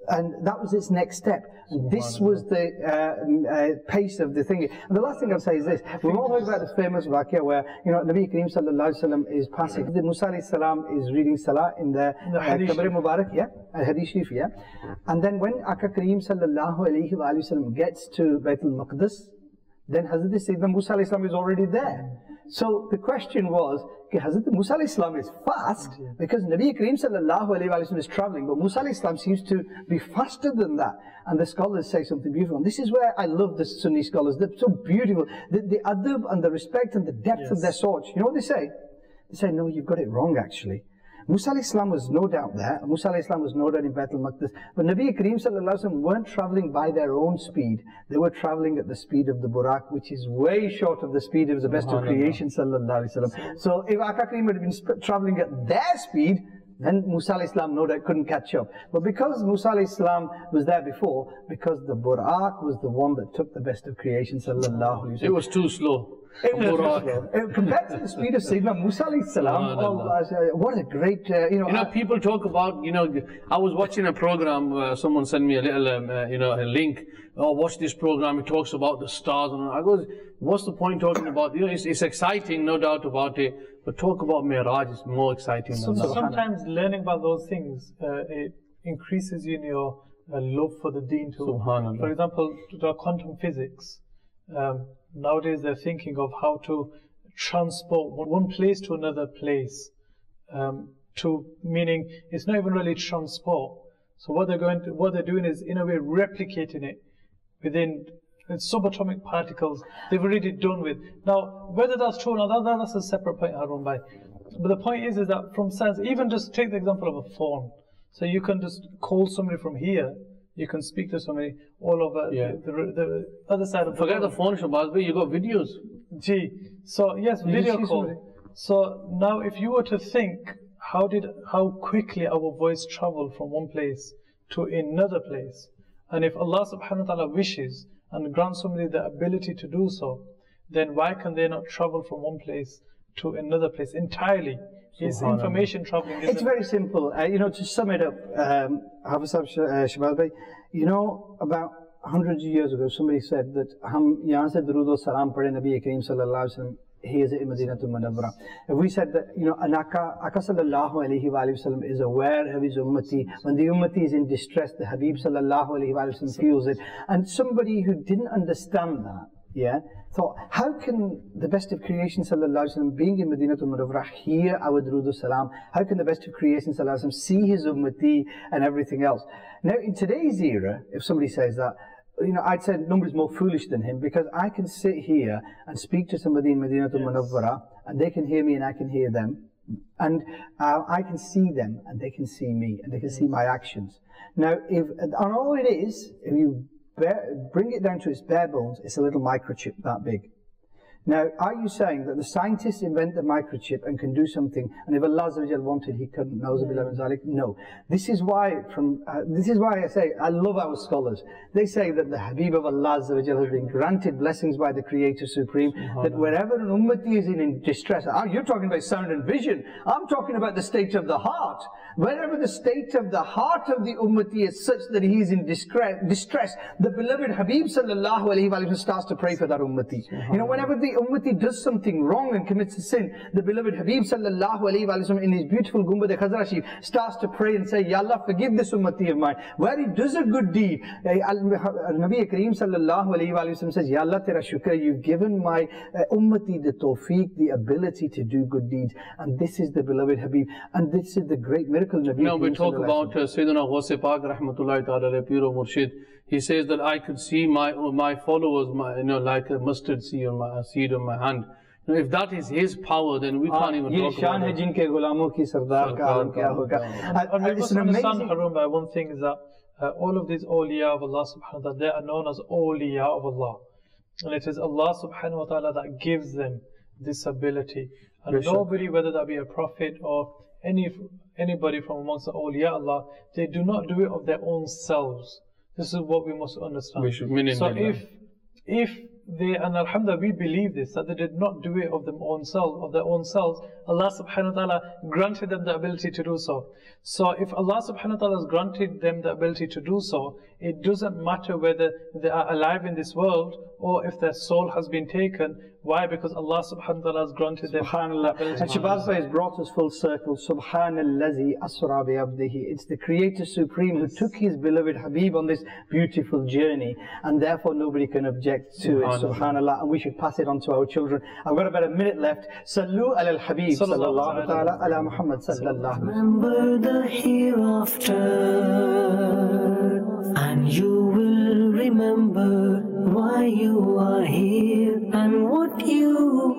And that was its next step. And this was the uh, uh, pace of the thing. And the last thing I'll say is this. We've all heard about the famous waqia where, you know, Nabi Kareem sallallahu alayhi wa sallam is passing. The Musa alayhi salam is reading salah in the, the uh, Qabr Mubarak, yeah, uh, Hadith Sharif, yeah. And then when Aka Kareem sallallahu alayhi wa sallam gets to Baytul Maqdis, then Hazrat Sayyidina Musa alayhi salam is already there. So the question was, okay, Hazrat Musa alayhi salam is fast because Nabi Kareem sallallahu alayhi wa sallam is traveling, but Musa alayhi salam seems to be faster than that. And the scholars say something beautiful. And this is where I love the Sunni scholars. They're so beautiful. The, the adab and the respect and the depth yes. of their thoughts. You know what they say? They say, no, you've got it wrong actually. Musa alayhi salam was no doubt there. Musa alayhi salam was no doubt in Baitul Maqdis. But Nabi Kareem sallallahu alayhi wa sallam weren't traveling by their own speed. They were traveling at the speed of the Buraq, which is way short of the speed of the best of creation sallallahu alayhi wa sallam. So if Aka Kareem had been traveling at their speed, then Musa alayhi salam no doubt couldn't catch up. But because Musa alayhi salam was there before, because the Buraq was the one that took the best of creation sallallahu alayhi wa sallam. It was too slow. It was slow. Compared to the speed of Sayyidina Musa alayhi salam, oh, uh, what a great, uh, you know. You know, people talk about, you know, I was watching a program, uh, someone sent me a little, um, uh, you know, a link. Oh, watch this program, it talks about the stars. And I go, what's the point talking about? You know, it's, it's exciting, no doubt about it. But talk about Mi'raj is more exciting so, than that. Sometimes learning about those things, uh, it increases you in your uh, love for the deen too. Subhanallah. For example, to quantum physics. Um, Nowadays they're thinking of how to transport one place to another place. Um, to meaning it's not even really transport. So what they're going to, what they're doing is in a way replicating it within subatomic particles. They've already done with. Now whether that's true or not, that, that's a separate point, Harun Bhai. But the point is, is that from science, even just take the example of a phone. So you can just call somebody from here. You can speak to somebody all over yeah. the, the, the other side of the Forget world. the phone, Shabazz bhai, you got videos. Gee, so yes, you video call. So now if you were to think, how did, how quickly our voice traveled from one place to another place, and if Allah subhanahu wa ta'ala wishes and grants somebody the ability to do so, then why can they not travel from one place to another place entirely? Is information traveling? It's very simple. Uh, you know, to sum it up, um, Hafiz Shabazz bhai, you know, about hundreds of years ago, somebody said that Hum yahan se durood o salam padhe Nabi Kareem sallallahu alaihi wasallam, he is in Madinatul Munawwara. If we said that, you know, Anaka, Aka sallallahu alayhi wa sallam is aware of his ummati. When the ummati is in distress, the Habib sallallahu alayhi wa sallam feels it. And somebody who didn't understand that, yeah, thought, how can the best of creation sallallahu alaihi wasallam being in Madinatul Munawwara hear our durood salam? How can the best of creation sallallahu alaihi wasallam see his ummati and everything else? Now in today's era, if somebody says that, you know, I'd say nobody's more foolish than him, because I can sit here and speak to somebody in Madinatul Munawwara and they can hear me and I can hear them, and uh, I can see them and they can see me and they can see my actions. Now if, and all it is, if you Bare, bring it down to its bare bones, it's a little microchip that big. Now, are you saying that the scientists invent the microchip and can do something, and if Allah wanted, He couldn't? No. This is why, from uh, this is why I say I love our scholars. They say that the Habib of Allah has been granted blessings by the Creator Supreme. That wherever an ummati is in, in distress, oh, you're talking about sound and vision. I'm talking about the state of the heart. Wherever the state of the heart of the ummati is such that he is in distress, the beloved Habib sallallahu alaihi wasallam starts to pray for that ummati. You know, whenever the ummati does something wrong and commits a sin, the beloved Habib sallallahu alaihi wasallam in his beautiful Gumbad Khazra Sharif starts to pray and say, Ya Allah, forgive this ummati of mine. Where he does a good deed, Nabi Kareem sallallahu alaihi wasallam says, Ya Allah, tera shukr, you've given my uh, ummati the tawfiq, the ability to do good deeds. And this is the beloved Habib. And this is the great miracle. Nabi now we talk about uh, Sayyidina Ghaus Pak rahmatullahi ta'ala Piro Murshid. He says that I could see my my followers, my, you know, like a mustard seed on my seed on my hand. Now, if that is his power, then we can't even talk about it. And we must understand, Harun, by one thing is that uh, all of these awliya of Allah subhanahu wa ta'ala, they are known as awliya of Allah. And it is Allah subhanahu wa ta'ala that gives them this ability. And nobody, whether that be a prophet or any anybody from amongst the awliya Allah, they do not do it of their own selves. This is what we must understand. We should mean so them, if if they, and alhamdulillah, we believe this, that they did not do it of their own self, of their own selves. Allah subhanahu wa ta'ala granted them the ability to do so. So if Allah subhanahu wa ta'ala has granted them the ability to do so, it doesn't matter whether they are alive in this world or if their soul has been taken. Why? Because Allah subhanahu wa ta'ala has granted them the ability. And Shahbaz Bhai has brought us full circle. Subhanallazi asra bi abdihi. It's the Creator Supreme who took His beloved Habib on this beautiful journey, and therefore nobody can object to it. Subhanallah. And we should pass it on to our children. I've got about a minute left. Sallu ala al-Habib sallallahu ta'ala ala Muhammad sallallahu. Remember the hereafter, and you will remember why you are here and what you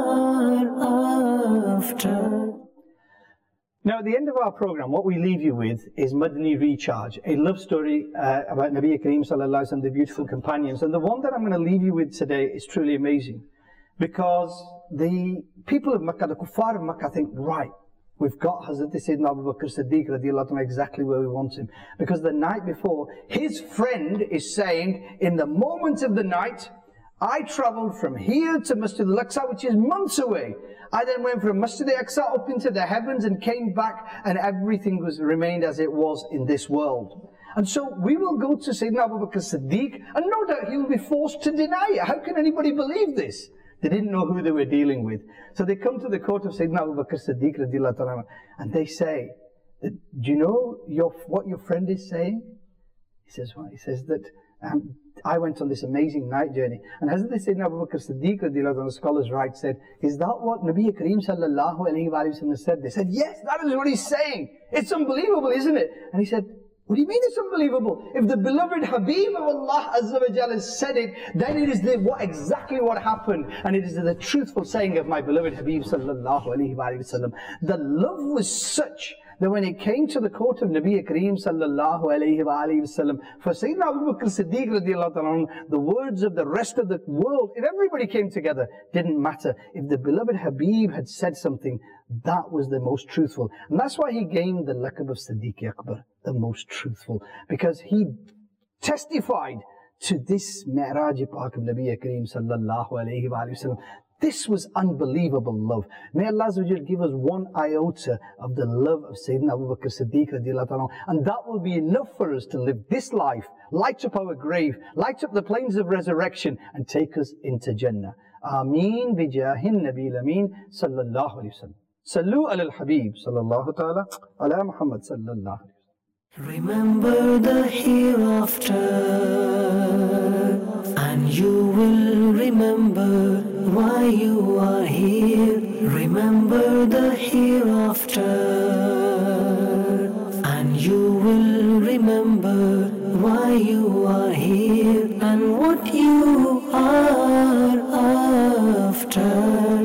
are after. Now, at the end of our program, what we leave you with is Madani Recharge, a love story uh, about Nabi Kareem sallallahu alaihi wasallam, the beautiful companions. And the one that I'm going to leave you with today is truly amazing, because the people of Makkah, the kuffar of Makkah, think, right, we've got Hazrat Sayyidina Abu Bakr Siddiq radiallahu anhu exactly where we want him. Because the night before, his friend is saying, in the moment of the night, I travelled from here to Masjid al-Aqsa, which is months away. I then went from Masjid al-Aqsa up into the heavens and came back, and everything was remained as it was in this world. And so we will go to Sayyidina Abu Bakr Siddiq, and no doubt he will be forced to deny it. How can anybody believe this? They didn't know who they were dealing with. So they come to the court of Sayyidina Abu Bakr Siddiq radiallahu anhu, and they say, do you know your, what your friend is saying? He says, what? He says that um, I went on this amazing night journey. And Hazrat Sayyidina Abu Bakr Siddiq radiallahu anhu, the scholars write, said, is that what Nabi Kareem sallallahu alayhi wa sallam said? They said, yes, that is what he's saying. It's unbelievable, isn't it? And he said, what do you mean it's unbelievable? If the beloved Habib of Allah Azza wa Jalla has said it, then it is the, what, exactly what happened. And it is the truthful saying of my beloved Habib sallallahu alayhi wa sallam. The love was such that when it came to the court of Nabi Kareem sallallahu alayhi wa sallam, for Sayyidina Abu Bakr Siddiq radiallahu anhu, the words of the rest of the world, if everybody came together, didn't matter. If the beloved Habib had said something, that was the most truthful. And that's why he gained the laqab of Siddiq Akbar, the most truthful, because he testified to this Mi'raj Pak of Nabi Kareem sallallahu alayhi wa sallam. This was unbelievable love. May Allah Azza wa Jal give us one iota of the love of Sayyidina Abu Bakr Siddiq radiallahu anhu, and that will be enough for us to live this life, light up our grave, light up the plains of resurrection, and take us into Jannah. Ameen bi jahin Nabil Ameen sallallahu alayhi wa sallam. Sallu ala al-Habib sallallahu ta'ala ala Muhammad sallallahu alayhi wa sallam. Remember the hereafter, and you will remember why you are here. Remember the hereafter, and you will remember why you are here and what you are after.